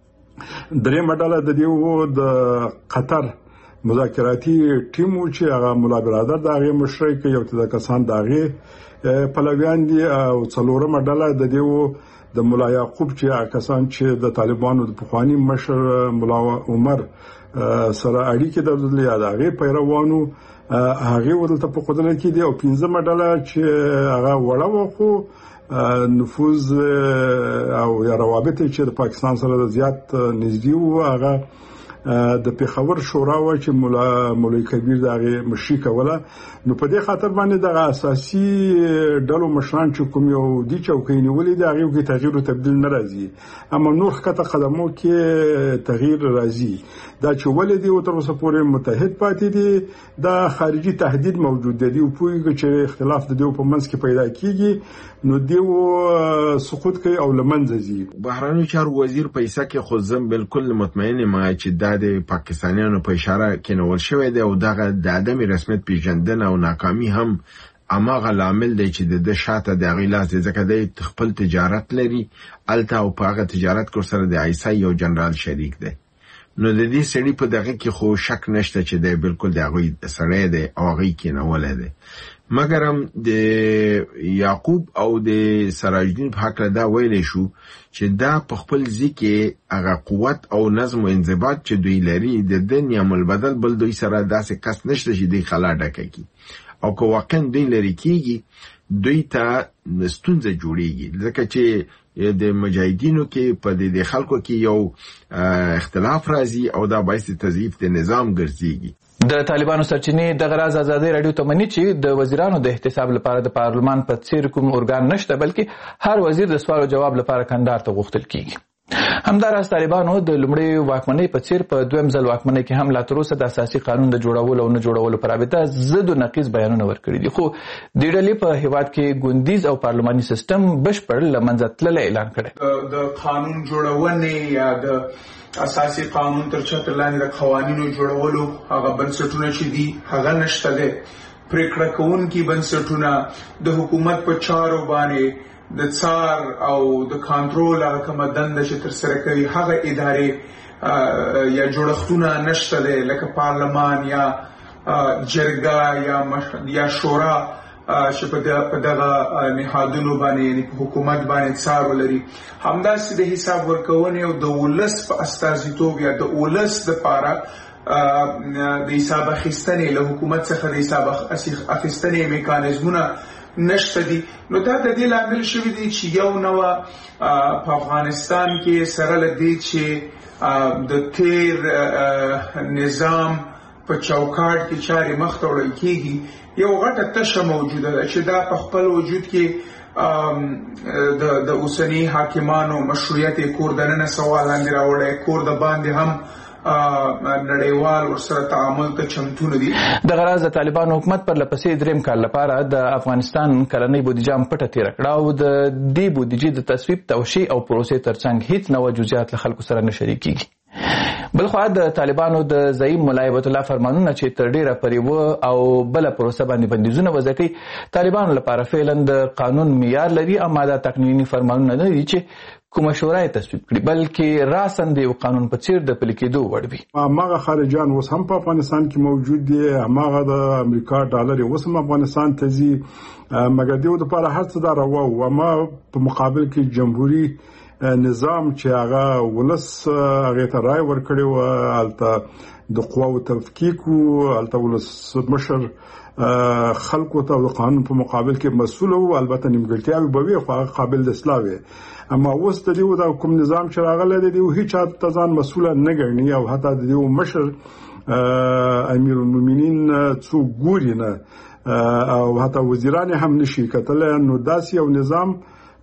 درېمه ډله د دې د قطر مذاکراتي ټیم چې هغه مولا برادر د هغه مشري کوي، یو څه کسان د هغه پلویان دي، او څلورمه ډله د دې د مولا یعقوب چې کسان چې د طالبانو د پخوانی مشر مولا عمر سره اړیکې درلودلې، هغه پیروانو هغه ورته په قدرت کې دي. او 15مه ډله چې هغه وړه وخو نفوذ او یا روابط چې د پاکستان سره زیات نږدې وو، هغه د پیښور شورا و چې مولوی کبیر دغه مشري کوله. نو په دې خاطر باندې د اساسي ډلو مشران چې کوم یو دي چوکۍ نیولې دي، هغه کې تغییر او تبديل نه راځي، اما نور خطه قدمو کې تغییر راځي. دا چې ولې دی او تر اوسه پورې متحد پاتې دي، دا خارجي تهدید موجود دی او پوهیږي چې اختلاف د دیو په منځ کې پیدا کیږي، نو دیو سقوط کوي او لمنځه ځي. بهراني چارو وزیر پیسې کې خو زم بالکل مطمئن ما چې د پاکستانیانو په اشاره کې نول شوې ده او دغه د عدم رسمیت پیژندنه او ناکامي هم اماغه لامل دی چې د شاته د غیلاس ځکه د خپل تجارت لري الته او په هغه تجارت کور سره د عیسی یو جنرال شریک دی. نو د دې سړي په دغه کې خو شک نشته چې دی بالکل د هغه سره دی او هغه کې نه ولده. مګرم د یعقوب او د سراج الدین په حق دا ویل شو چې دا په خپل ځکه هغه قوت او نظم او انضباط چې دوی لري د دنیا مل بدل بل دوی سره داسې کس نشته چې دی خلا ډکه او که واقعا دوی لري کیږي دوی ته ستونزه جوړیږي، ځکه چې د مجاهدینو کې په دې خلکو کې یو اختلاف راځي او دا باعث تضعیف د نظام ګرځيږي. د طالبانو سرچینې د غراز ازادي رادیو ته مني چې د وزیرانو د احتساب لپاره د پارلمان په څیر کوم ارګان نشته، بلکې هر وزیر د سوال او جواب لپاره کندهار ته غوښتل کیږي. همداراز طالبانو د لومړي واکمنۍ په څیر په دویم ځل واکمنۍ کې هم لا تر اوسه د اساسي قانون د جوړولو او نه جوړولو پر رابطه ضد او نقیض بیانونه ورکړي دي، خو د ډلې په هیواد کې ګوندیز او پارلماني سیستم بشپړ لمنځه تللی اعلان کړي. د قانون جوړونې یا د اساسي قانون تر چتر لاندې د قوانینو جوړولو هغه بنسټونه چې دي هغه نشته دي. پریکړه کوونکي بنسټونه د حکومت په چارو باندې د څار او د کنټرول هغه کوم دنده چې تر سره کوي هغه ادارې یا جوړښتونه نشته دي، لکه پارلمان یا جرګه یا شورا چې په دغه نهادونو باندې یعنی په حکومت باندې څار ولري. همداسې د حساب ورکونې او د ولس په استازیتوب یا د ولس د پاره د حساب اخیستنې له حکومت څخه د حساب اخیستنې میکانیزمونه نشته دي. نو دا د دې لامل شوی دی چې یو نو په افغانستان کې سره لدی چې د تیر نظام په چوکاټ کې چاري مخ ته وړل کیږي، یو غټه تشه موجوده ده چې دا په خپل وجود کې د اوسنی حاکمانو مشروعیت کور دننه سوال لاندې راوړی، کور د باندې هم نړیوال ورسره تعامل ته چمتو نه دي. د غراز د طالبانو حکومت پر لپسې دریم کال لپاره د افغانستان کلنۍ بودیجه پټه تیر کړه او د دې بودیجې د تصویب توشیح او پروسې ترڅنګ هیڅ نوې جزئیات له خلکو سره نه شریکېږي. بلخو د طالبانو د زعیم مولا هیبت الله فرمانونه چې تر ډیره پرې و او بل پروسه باندې بندیزونه وضع کوي، طالبانو لپاره فعلا د قانون معیار لري، اما دا تقنینی فرمانونه نه دي چې کومه شورا تصویب کړي، بلکې راسن د قانون په څیر د پلي کېدو وړ وي. هغه خارجان اوس هم په افغانستان کې موجود دي، هغه د امریکا ډالر اوس هم افغانستان ته ځي، مګر دیو د لپاره هر څه دا روا و، اما په مقابل کې جمهوریت نظام چې هغه ولس هغه ته رائے ورکړي و، البته د قواو تفکیک او البته ولس مشر خلکو ته د قانون په مقابل کې مسؤل او البته نیمګړتیاوي به وي خو هغه قابل د اصلاح وي. اما اوس د دیو د کوم نظام چې راغلی دی هیڅ ته ځان مسؤل نه ګڼي او حتی د دیو مشر امیر المؤمنین څو ګوري نه او حتی وزیران هم نشي کتل. نو داسې یو نظام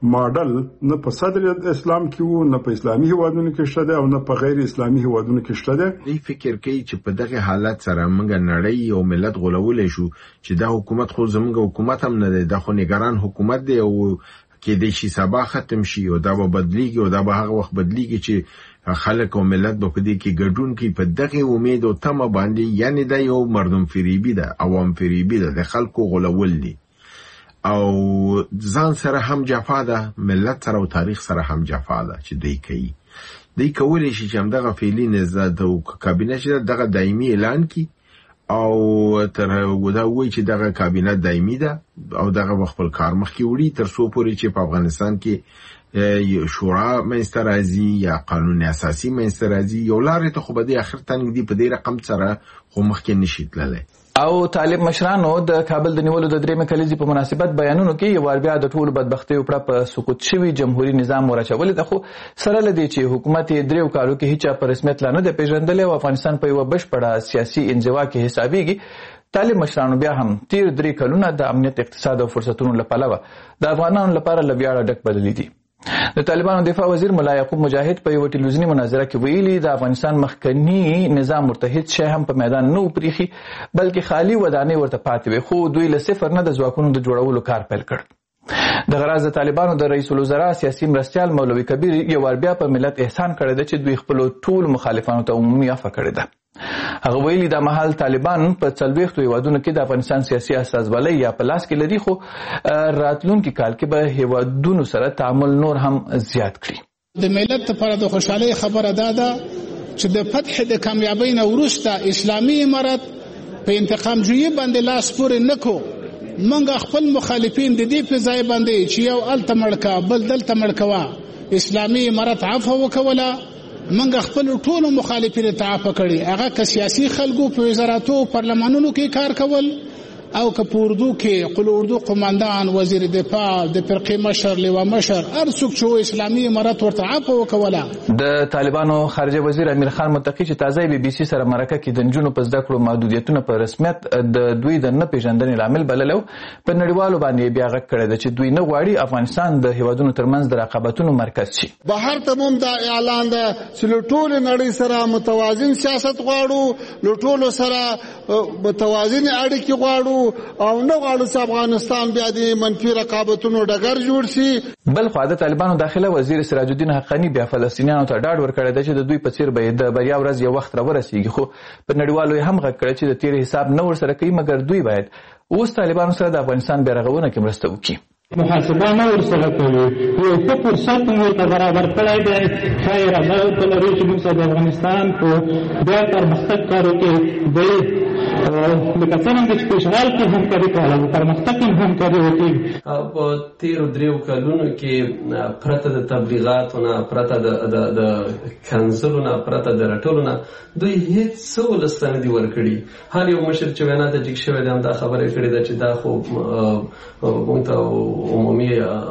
ماډل نه په صدر اسلام کې وو، نه په اسلامي هیوادونو کې شته ده او نه په غیر اسلامي هیوادونو کې شته ده. دوی فکر کوي چې په دغه حالت سره موږ نړۍ او ملت غولولې شو چې دا حکومت خو زموږ حکومت هم نه دی، دا خو نگران حکومت دی او کې د شي سبا ختم شي او دا به بدلیږي او دا به هغه وخت بدلیږي چې خلک او ملت به په دې کې ګډون کوي. په دغه امید او تمه باندې یعنی دا یو مردم فریبي ده، عوام فریبي ده، د خلکو غولول دي او ځان سره هم جفا ده، ملت سره او تاریخ سره هم جفا ده چې دوی کوي. دوی کولی شي چې همدغه فعلي نظارت او کابینه چې دغه دایمي اعلان کی او تر ودا وی چې دغه کابینه دایمي ده او دغه خپل کار مخکې وړي تر څو پورې چې په افغانستان کې شورا منځته راځي یا قانون اساسي منځته راځي. یو لارې ته خو به د اخر تنګ دی په دې رقم سره خو مخکې نشي تللی. او طالب مشرانو د کابل د نیولو د درېمې کلیزې په مناسبت بیانونو کې یو وار بیا د ټولو بدبختیو پړه په سقوط شوي جمهوریت نظام ورچولې ده، خو سره له دې چې حکومت یې 3 کالو کې هیڅ په رسمیت لا نه دی پیژندلی او افغانستان په یوه بشپړه سیاسي انزوا کې حسابېږي. طالب مشرانو بیا هم تیر 3 کلونه د امنیت، اقتصاد او فرصتونو له پلوه د افغانانو لپاره له ویاړه ډک بللي دي. د طالبانو دفاع وزیر ملا یعقوب مجاهد په یو ټلویزیوني مناظره کې ویلي د افغانستان مخکنی نظام ورته هیڅ شی هم په میدان نه وپریخي بلکې خالی ودانۍ ورته پاتې وي، خو دوی له صفر نه د ځواکونو د جوړولو کار پیل کړ. د غراز د طالبانو د رئیس الوزرا سیاسي مرستیال مولوي کبیر یو وار بیا په ملت احسان کړی دی چې دوی خپل ټول مخالفانو ته عمومي عفو کړې ده. هغه ویلي دا مهال طالبان په 40 هیوادونو کې د افغانستان سیاسي استازولۍ یا په لاس کې لري، خو راتلونکي کال کې به هیوادونو سره تعامل نور هم زیات کړي. د ملت لپاره د خوشحالۍ خبره ده چې د فتح د کامیابۍ نه وروسته اسلامي امارت په انتقام جویي باندې لاس پورې نه کو. موږ خپل مخالفین د دې په ځای باندې چې یو الته مړکا بل دلته مړکوا اسلامي امارت عفو وکوله. منګ خپل ټولو مخالفینو ته عفو کړي، هغه که سیاسي خلکو په وزارتو پارلمانونو کې کار کول او که په اردو کې قل اردو قماندان، وزیر دفاع، د فرقې مشر، لیوا مشر، هر څوک چې اسلامي امارت ورته عفو وکوله. د طالبانو خارجه وزیر امیر خان متقي چې تازه بي بي سي سره مرکه کې د نجونو په زده کړو محدودیتونه په رسمیت د دوی د نه پیژندنې لامل بللو، په نړیوالو باندې بیا غږ کړی چې دوی نه غواړي افغانستان د هیوادونو ترمنځ د رقابتونو مرکز شي. بهر ته هم دا اعلان ده چې له ټولو نړۍ سره متوازن سیاست غواړو، له ټولو سره متوازن اړیکې غواړو او نه غواړو چې افغانستان بیا د منفي رقابتونو ډګر جوړ شي. بل خو د طالبانو داخله وزیر سراج الدین حقانی بیا فلسطینیانو ته ډاډ ورکړی دی چې د دوی په څیر به د بریا ورځ یو وخت راورسیږي، خو په نړیوالو یې هم غږ کړی چې د تیر حساب نه ورسره کوي، مګر دوی باید اوس طالبانو سره د افغانستان بیارغونه کې مرسته وکړي. محاسبه نه ورسره کوي، یو څه فرصت مو ته برابر کړی دی، ښایي راځه ورته لري چې موږ د افغانستان په بیا پرمختګ کارو کې دوی لکه څنګه چې پیشنهاد کې همکاري کوله پرمختګ کې همکاري وکړي. په تیرو 3 کلونو کې پرته د تبلیغاتو نه، پرته د کنسلو نه، پرته د راټولو نه دوی هیڅ څه ولس ته نه دي ورکړي. هر یو مشر چې وینا ته جګ شوی دی همدا خبره کړې ده چې دا خو موږ ته عمومي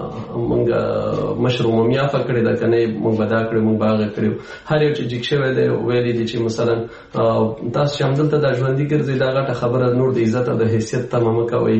موږ مشر عمومي عفو کړې ده، که نه موږ به دا کړې موږ به هغه کړې. هر یو چې جګ شوی دی ویلي دي چې مثلا تاسو چې همدلته دا ژوندي ګرځئ دا غټه خبره نور د عزت او د حیثیت تمه مه کوئ.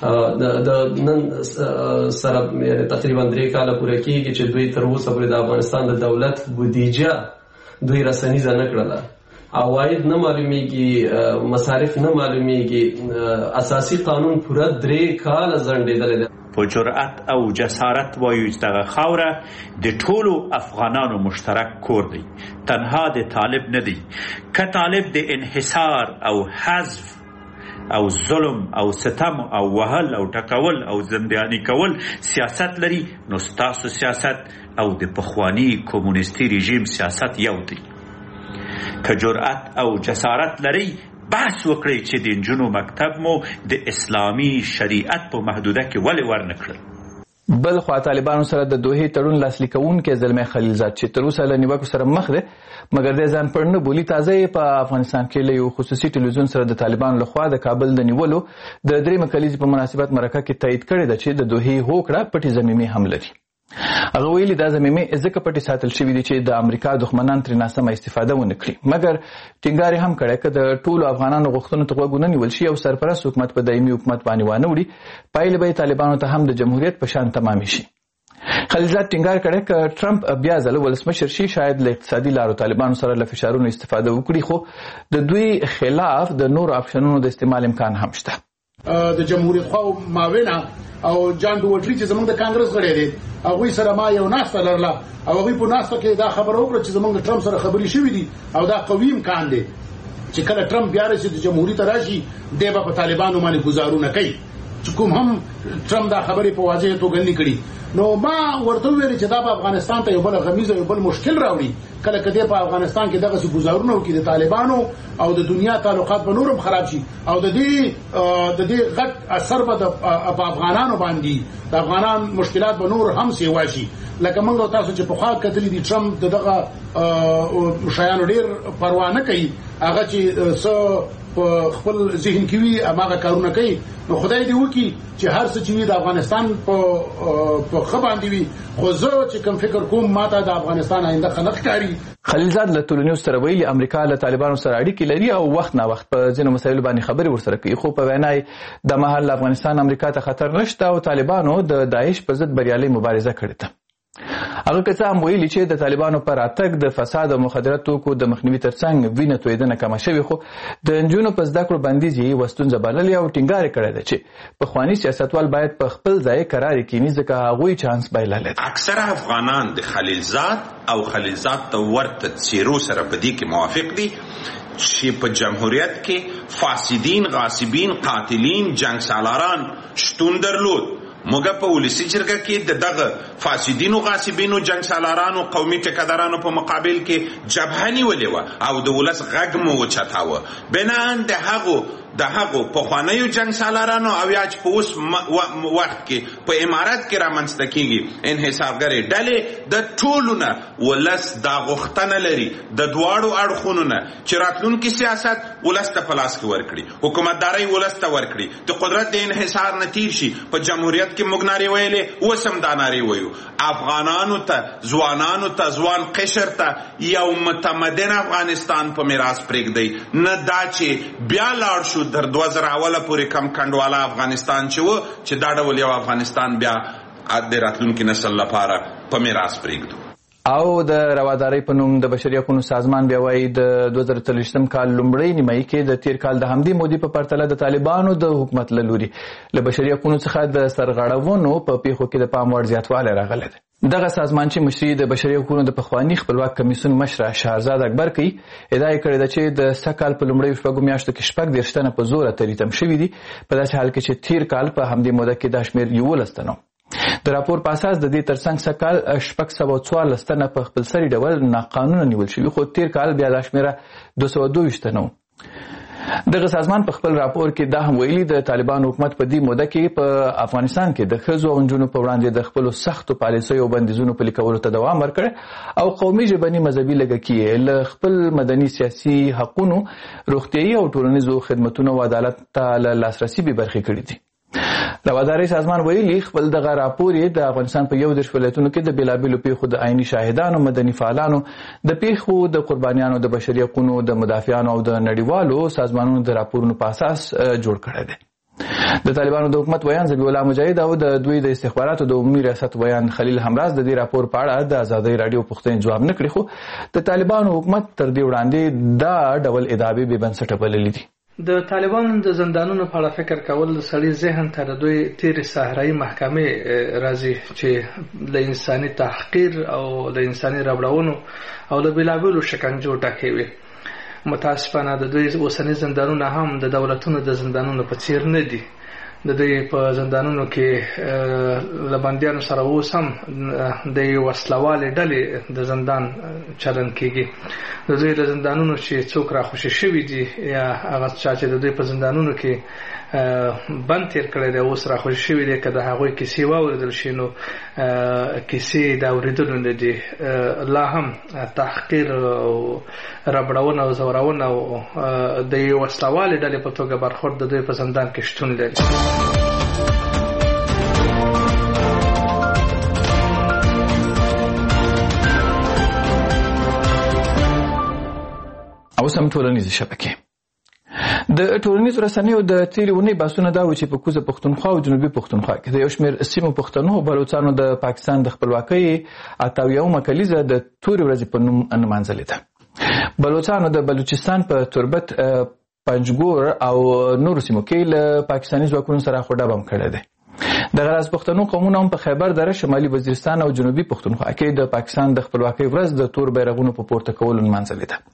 د نن سره تقریبا 3 کاله پوره کېږي چې دوی تر اوسه پورې د افغانستان د دولت بودیجه دوی رسنیزه نه کړله، عواید نه معلومیږي، مصارف نه معلومیږي، اساسي قانون پوره 3 کاله ځنډېدلی دی. په جرأت او جسارت وایو چې دغه خاوره د ټولو افغانانو مشترک کور دی، تنها د طالب نه دی. که طالب د انحصار او حذف او ظلم او ستم او وهل او ټکول او زندیانی کول سیاست لري، نو ستاسو سیاست او د پخوانی کمونیستي رژیم سیاست یو دی. که جرأت او جسارت لري بحث وکړئ چې د نجونو مکتب مو د اسلامي شریعت په محدوده کې ولې ورنکړل. بل خو طالبانو سره د دوحې تړون لاسلیک کوونکی زلمی خلیلزاد چې تر اوسه له نیوکو سره مخ دی، مګر د ځان پړ نه بولي. تازه په افغانستان کې له یو خصوصي ټلویزیون سره د طالبانو لخوا د کابل د نیولو د 3 کلیزې په مناسبت مرکه کې تایید کړی ده چې د دوحې هوکړه پټې ضمیمې هم لري. هغه ویلي دا ضمیمې ځکه پټې ساتل شوي دي چې د امریکا دښمنان ترې ناسمه استفاده ونه کړي، مګر ټینګار هم کړی که د ټولو افغانانو غوښتنو ته غوږ ونه نیول شي او سرپرست حکومت په دایمي حکومت باندې وانه وړي، پایلې به یې طالبانو ته هم د جمهوریت په شان تمامې شي. خلیلزاد ټینګار کړی چې ټرمپ بیا ځل ولسمشر شي شاید له اقتصادي لارو طالبانو سره له فشارونو استفاده وکړي، خو د دوی خلاف د نور اپشنونو د استعمال امکان هم شته. د جمهوریت خو ماوینا او جان دوټری چې زمونږ د کانګرس غړي دي هغه سره ما یو ناسته لرله او هغه په ناسته کې دا خبره وکړه چې زمونږ ټرمپ سره خبري شوې دي او دا قوي امکان دی چې کله ټرمپ بیا راشي د جمهوریت راشي دی په طالبانو باندې گزارونه کوي چې کوم هم ټرمپ دا خبرې په واضح توګه نه کړي. نو ما ورته ویل چې دا په افغانستان ته یو بل غمیز او یو بل مشکل راوړي کله کله په افغانستان کې دغه گزارونه وکړي د طالبانو او د دنیا تعلقات به نورم خراب شي او د دې غټ اثر به په افغانانو باندې د افغانان مشکلات به نور هم سیوا شي. لکه موږ تاسو چې په خوا کتلې دي ټرمپ دغه شایانو ډیر پروا نه کوي، هغه چې په خپل ذهن کې وي هغه کارونه کوي. نو خدای دې وکړي چې هر څه چې وي د افغانستان په خباندې وي، خو زه چې کوم فکر کوم ماته د افغانستان آینده خنق کاری. خلیلزاد له ټولنیز سره ویلي امریکا له طالبانو سره اړیکې لري او وخت نه وخت په ځینو مسایلو باندې خبرې ورسره کوي، خو په وینا د مهال افغانستان امریکا ته خطر نشته او طالبانو د داعش پر ضد بریالي مبارزه کړې ده. هغه کسان هم ویلي چې د طالبانو پر راتګ د فساد او مخدرات توکو د مخنیوي ترڅنګ وینه تویدنه کمه شوې، خو د نجونو په زده کړو بندیز یې یوه ستونزه بللې او ټینګار کړی ده چې پخواني سیاستوال باید په خپل ځای قرار کینی ځکه هغوی چانس بایللی ده. اکثره افغانان د خلیلزاد او خلیلزاد ته ورته څیرو سره په دې کې موافق دي چې په جمهوریت کې فاسدین، غاصبین، قاتلین، جنگ سالاران شتون درلود. موږ په ولسی جرګه کې د دغه فاسدینو، غاصبینو، جنگ سالارانو، قومي ټیکدارانو په مقابل کې جبهه نیولې وه او د ولس غږ مو وچتاوه. بنان د هغو پخوانیو جنگ سالارانو او یا چې په اوس وخت کې په امارات کې رامنځته کیږي انحصارګرې ډلې د ټولو نه ولس دا غوښتنه لري د دواړو اړخونو نه چې راتلونکي سیاست ولس ته په لاس کې ورکړي، حکومتدارۍ ولس ته ورکړي، د قدرت د انحصار نه تیر شي. په جمهوریت کې موږ نارې ویلې، اوس هم دا نارې ویو. افغانانو ته، ځوانانو ته، ځوان قشر ته یو متمدن افغانستان په میراث پرېږدئ، نه دا چې بیا لاړ شو در 2000 اوله پورې کم کنډواله افغانستان چې و چې دا ډول یو افغانستان بیا د راتلونکي نسل لپاره په میراث پرېږدو. او د روادارۍ په نوم د بشري حقوقو سازمان بیا وایي د 2023 کال لومړۍ نیمایي کې د تیر کال د همدې مودې په پرتله د طالبانو د حکومت له لوري له بشري حقوقو څخه د سرغړونو په پیښو کې د پام وړ زیاتوالی راغلی دی. دغه سازمان چې مشري د بشري حقوقو د پخواني خپلواک کمیسیون مشره شهرزاد اکبر کوي، ادعا یې کړې ده چې د سږ کال په لومړیو شپږو میاشتو کې 14 تنه په زوره تریتم شوي دي، په داسې حال کې چې تیر کال په همدې موده کې دا شمېر 11 تنه. د راپور په اساس د دې ترڅنګ سږ کال 614 تنه په خپلسري ډول ناقانونه نیول شوي، خو تیر کال بیا دا شمېره 222 تنه. دغه سازمان په خپل راپور کې دا هم ویلي د طالبان حکومت په دې موده کې په افغانستان کې د ښځو او نجونو په وړاندې د خپلو سختو پالیسیو او بندیزونو پلي کولو ته دوام ورکړی او قومي ژبني مذهبي لږکي له خپل مدني سیاسي حقونو، روغتیایي او ټولنیزو خدمتونو او عدالت ته له لاسرسي بې برخې کړي دي. روادارۍ سازمان ویلي خپل دغه راپور یې د افغانستان په 11 ولایتونو کې د بېلابېلو پیښو د عیني شاهدانو، مدني فعالانو، د پیښو د قربانیانو، د بشري حقوقو د مدافعانو او د نړیوالو سازمانونو د راپورونو په اساس جوړ کړی دی. د طالبانو د حکومت ویان ذبیح الله مجاهد او د دوی د استخباراتو د عمومي ریاست ویان خلیل همراز د دې راپور په اړه د ازادۍ راډیو پوښتنې جواب نه کړي، خو د طالبانو حکومت تر دې وړاندې دا ډول ادعاوې بې بنسټه بللې دي. د طالبانو د زندانونو په اړه فکر کول د سړي ذهن ته د دوی تیرې صحرایي محکمې راځي چې له انساني تحقیر او له انساني ربړونو او له بېلابېلو شکنجو ډکې وي. متاسفانه د دوی اوسني زندانونه هم د دولتونو د زندانونو په څیر نه دي. د دوی په زندانونو کې له بندیانو سره اوس هم د وسلوالې ډلې د زندان چلن کېږي. د دوی له زندانونو چې څوک راخوشي شوي دي یا هغه چا چې د دوی په زندانونو کې بند تیر کړی دی اوس راخوشي شوي دي، که د هغوی کیسې واورېدل شي نو کیسې د اورېدلو نه دي. لا هم تحقیر او ربړونه او زورونه او د وسلوالې ډلې په توګه برخورد د دوی په زندان کې شتون لري. اوس هم ټولنیزې شبکې. د ټولنیزو رسنیو د تیرې اونۍ بحثونه دا و چې په کوزه پښتونخوا او جنوبي پښتونخوا کې د یو شمېر سیمو پښتنو بلوڅانو د پاکستان د خپلواکۍ 88مه کلیزه د تورې ورځې په نوم نمانځلې ده. بلوڅانو د بلوچستان په تربت، پنجګور او نورو سیمو کې له پاکستاني ځواکونو سره خوډه بم کړی دی. دغه راز پښتنو قومونه هم په خیبر دره، شمالي وزیرستان او جنوبي پښتونخوا کې د پاکستان د خپلواکۍ ورځ د تور بیرغونو په پورته کولو نمانځلې ده.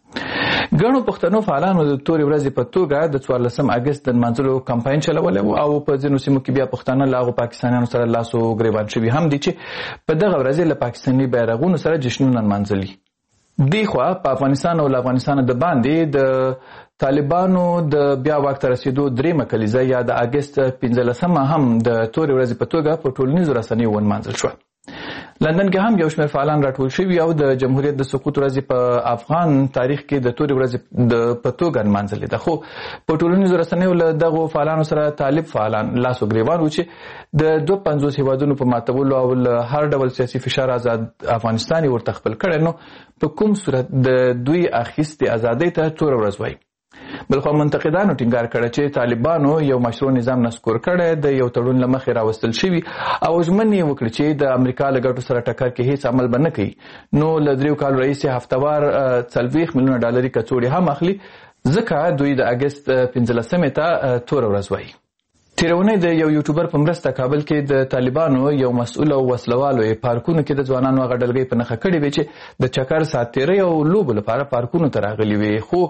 ګڼو پښتنو فعالانو د تورې ورځې په توګه د 14 اګست د نمانځلو کمپاین چلولی و او په ځینو سیمو کې بیا پښتانه له هغو پاکستانیانو سره لاس و ګریوان شوي هم دي چې په دغه ورځې له پاکستاني بیرغونو سره جشنونه نمانځلي. دی خوا په افغانستان او له افغانستان د باندې د طالبانو د بیا واک ته رسیدو 3مه کلیزه یا د اګست 15مه هم د تورې ورځې په توګه په ټولنیزو رسنیو ونمانځل شوه. لندن کې هم یو شمېر فعالان راټول شوي او د جمهوریت د سقوط ورځې په افغان تاریخ کې د تورې ورځې په توګه نمانځلې ده. خو په ټولنیزو رسنیو له دغو فعالانو سره طالب فعالان لاس و ګریوان و چې د 52 هیوادونو په ماتولو او له هر ډول سیاسي فشار آزاد افغانستان ورته خپل کړی، نو په کوم صورت د دوی اخیستې ازادۍ ته توره ورځ وایي. بلخوا منتقدانو ټینګار کړی چې طالبانو یو مشروع نظام نسکور کړی د یو تړون له مخې راوستل شوي او ژمنې یې وکړې چې د امریکا له ګټو سره ټکر کې هیڅ عمل به نه کوي. نو له 3 کالو راهیسې هفتهوار 40 میلیونه ډالري کڅوړې هم اخلي، ځکه دوی د اګست 15مې ته توره ورځ وایي. تېره اونۍ د یو یوټیوبر په مرسته کابل کې د طالبانو یو مسؤل او وسلوالو یې پارکونو کې د ځوانانو هغه ډلګۍ په نښه کړې وې چې د چکر، ساعت تېرۍ او لوبو لپاره پارکونو ته راغلي وې. خو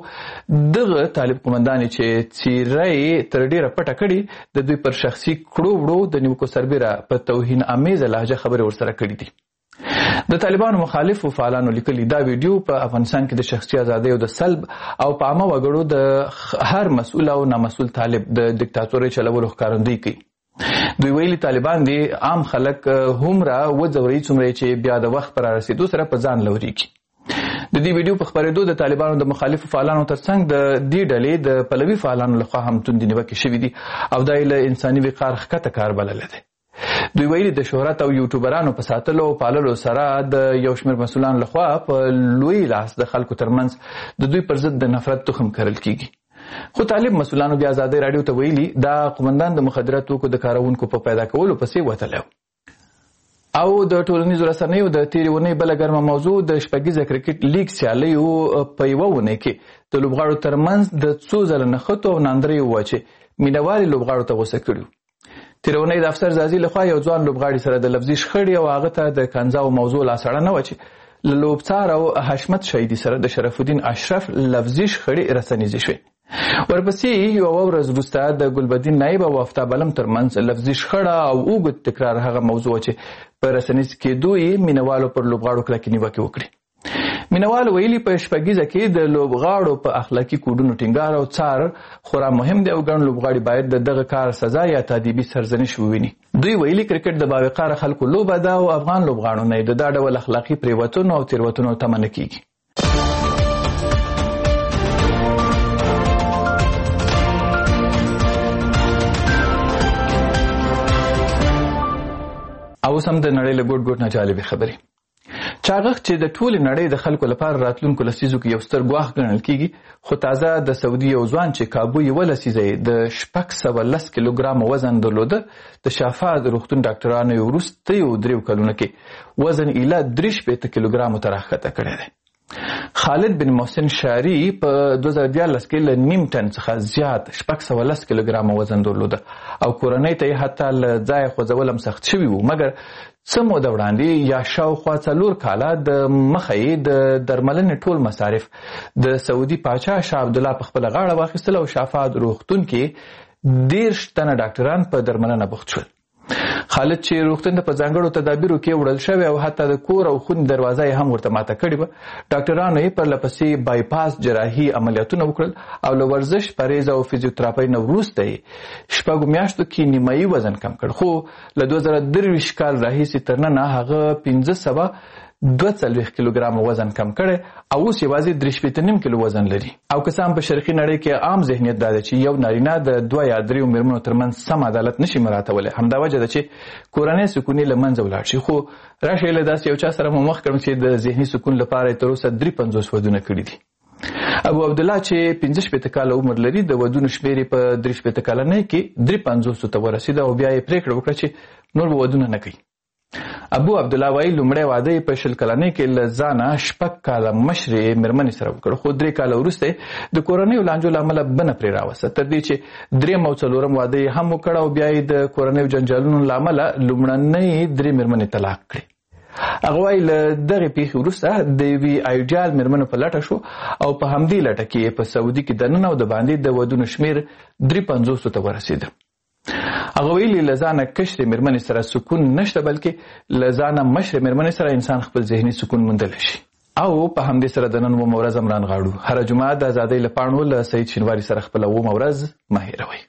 دغه طالب قومندان چې څېره یې تر ډېره پټه کړې، د دوی پر شخصي کړو وړو د نیوکو سربیره په توهین امیزه لهجه خبرې ورسره کړې دي. د طالبانو مخالفو فعالانو لیکلي دا ویډیو په افغانستان کې د شخصي ازادیو د سلب او په عامه وګړو د هر مسؤل او نامسؤل طالب د دیکتاتورۍ چلولو ښکارندویي کوي. دوی ویلي طالبان دي عام خلک هومره وځوري څومره چې بیا د وخت پر رسیدو سره په ځان لوريږي. د دې ویډیو په خبرېدو د طالبانو د مخالفو فعالانو ترڅنګ د دې ډلې د پلوي فعالانو لخوا هم توندې نیوکې شوي دي او دا یې له انساني وقار ښکته کار بللی دی. دوی ویلي د شهرت او یوټیوبرانو په ساتلو او پاللو سره د یو شمېر مسؤلانو لخوا په لوی لاس د خلکو ترمنځ د دوی پر ضد د نفرت تخم کرل کیږي. خو طالب مسؤلانو بیا ازادۍ راډیو ته ویلي دا قومندان د مخدره توکو د کارونکو په پیدا کولو پسې وتلی. او د ټولنیزو رسنیو د تېرې اونۍ بله ګرمه موضوع د شپږیزه کرکټ لیګ سیالیو په یوه اونۍ کې د لوبغاړو ترمنځ د څو ځله نښتو او ناندریو وه چې مینهوالې لوبغاړو ته غوسه کړي. تېره اونۍ د افسر زازي لخوا یو ځوان لوبغاړي سره د لفظي شخړې او هغه ته د کنځاو موضوع لاسړه نه وه چې له لوبڅار او حشمت شهیدي سره د شرف الدین اشرف لفظي شخړې رسنیزې شوې. ورپسې یوه ورځ وروسته د ګلبدین نایب او افتاب علم ترمنځ لفظي شخړه او اوږد تکرار هغه موضوع چې په رسنیز کېدو یې مینهوالو پر لوبغاړو کلکې نیوکې وکړې. مینهوالو ویلي په شپږیزه کې د لوبغاړو په اخلاقي کوډونو ټینګار او څار خورا مهم دی او ګڼ لوبغاړي باید د دغه کار سزا یا تادیبي سرزنش وویني. دوی ویلي کرکټ د باوقاره خلکو لوبه ده او افغان لوبغاړو نه د دا ډول اخلاقي پریوتنو او تېروتنو تمه نه کیږي. او اوس هم د نړۍ له ګوټ ګوټ نه جالبې خبرې. چاغښت چې د ټولې نړۍ د خلکو لپاره راتلونکو لسیزو کې یو ستر ګواښ ګڼل کیږي، خو تازه د سعودي یو ځوان چې کابو یوه لسیزه یې د 610 کیلوګرامه وزن درلوده، د شافا د روغتون ډاکټرانو یې وروستیو 3 کلونو کې وزن ایله 63 کیلوګرامو ته راښکته کړی دی. خالد بن محسن شاری په 2014 کې له نیم ټن څخه زیات 610 کیلوګرامه وزن درلوده او کورنۍ ته یې حتی له ځایه خوځول هم سخت شوي وو، مګر څه موده وړاندې یا شاوخوا 4 کاله د مخه یې د درملنې ټول مصارف د سعودي پاچا شاه عبدالله په خپله غاړه واخیستل او شافا روغتون کې 10 تنه ډاکټران په درملنه بوخت شول. خالد چې روغتون ته په ځانګړو تدابیرو کې وړل شوی او حتی د کور او خونې دروازه یې هم ورته ماته کړې وه، ډاکټرانو یې پرلپسې بایپاس جراحي عملیاتونه وکړل او له ورزش، پرهیز او فزیوتراپۍ نه وروسته یې 6 میاشتو کې نیمایي وزن کم کړ، خو له 2023 کال راهیسې تر ننه هغه 542 کیلوګرامه وزن کم کړی او اوس یوازې 3.5 کیلو وزن لري. او که څه هم په شرقي نړۍ کې عام ذهنیت دا دی چې یو نارینه د 2 یا 3 مېرمنو ترمنځ سم عدالت نشي مراعاتولی، همدا وجه ده چې کورنۍ سکون یې له منځه ولاړ شي. خو راشئ له داسې یو چا سره مو مخ کړم چې د ذهني سکون لپاره یې تر اوسه 53 ودونه کړي دي. ابو عبد الله چې 15 کال عمر لري د ودونو شمیر په 3 کلنۍ کې 53 ته ورسید او بیا یې پریکړه وکړه چې نور ودونه نه کوي. ابو عبد الله وايي لومړی واده په 20 کلنۍ کې لزانه 6 کاله مشرې مېرمنې سره وکړ، خو 3 کاله وروسته د کورنۍ لانجو لامل بنه پرې راوسته، تر دې چې 3 او 4 واده هم وکړ او بیا د کورنۍ جنجالونو لامل لومړنۍ 3 مېرمنې طلاق کړې. هغه وايي له دغه پیښې وروسته د یوې ایډیال مېرمنې په لټه شو او په همدې لټه کې په سعودي کې دننه او د باندې د ودونو شمیر 53 ته ورسېد. هغه ویلي لزانه کشرې مېرمنې سره سکون نشته، بلکې لزانه مشرې مېرمنې سره انسان خپل ذهني سکون موندلی شي. او په همدې سره د نن اوومه ورځ هم رانغاړو. هره جمعه د ازادۍ له پاڼو له سعید شینواري سره خپله اوومه ورځ مه هېروئ.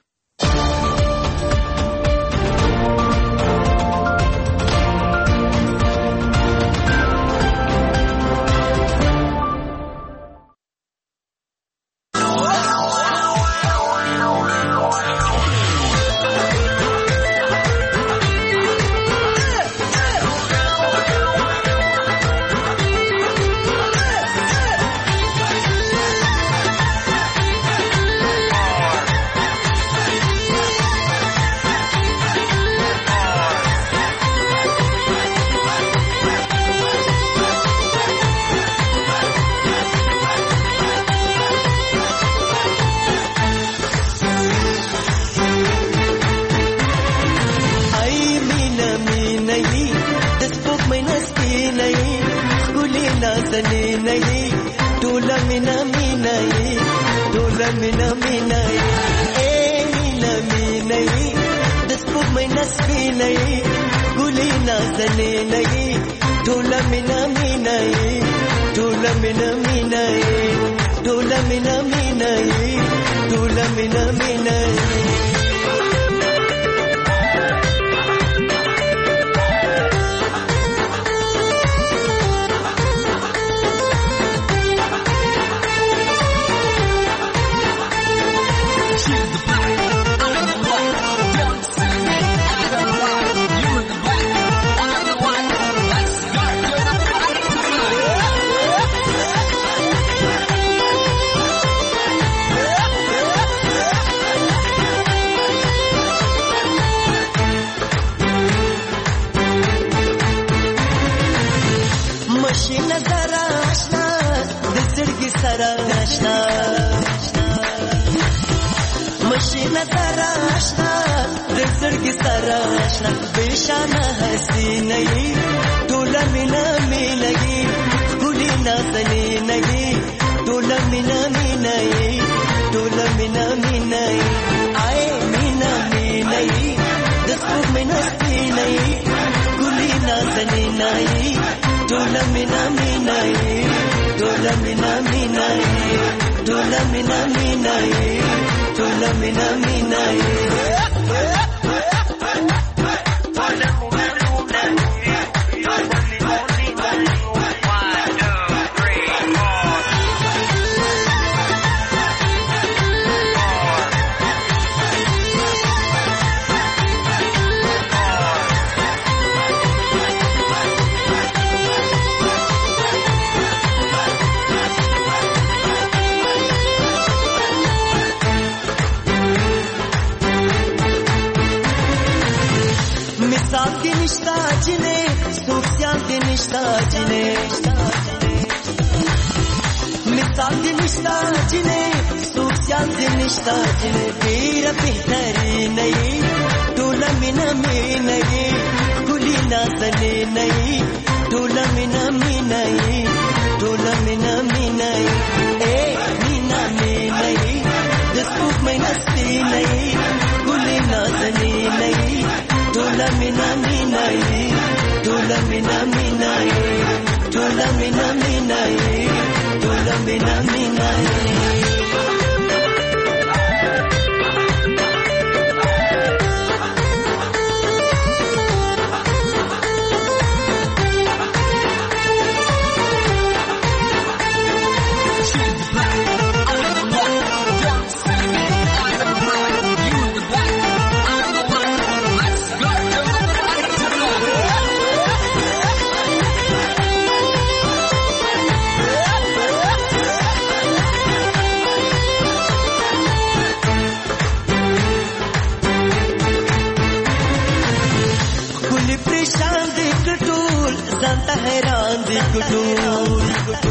دي کټول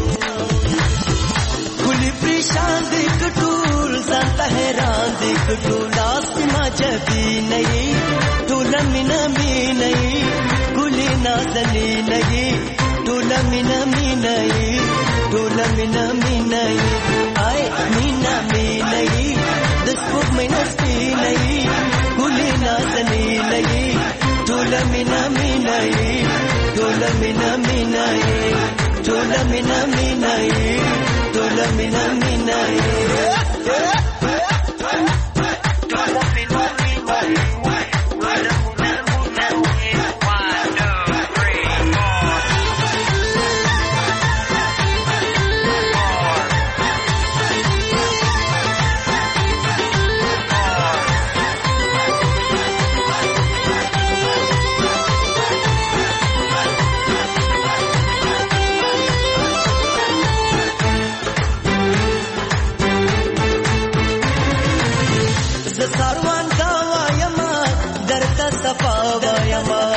کلی پریشان دي کټول ځانته حیران دي کټول آسما جدي نه ټول مینا مینا کلی نازلی نه ټول مینا مینا ټول مینا مینا آی مینا مینا د سپوږ مینا سپینه کلی نازلی نه ټول مینا مینا ټول مینا مینا ټول مینا مینا ټول مینا مینا Sarwan Gawayama, Darta Safa Vayama.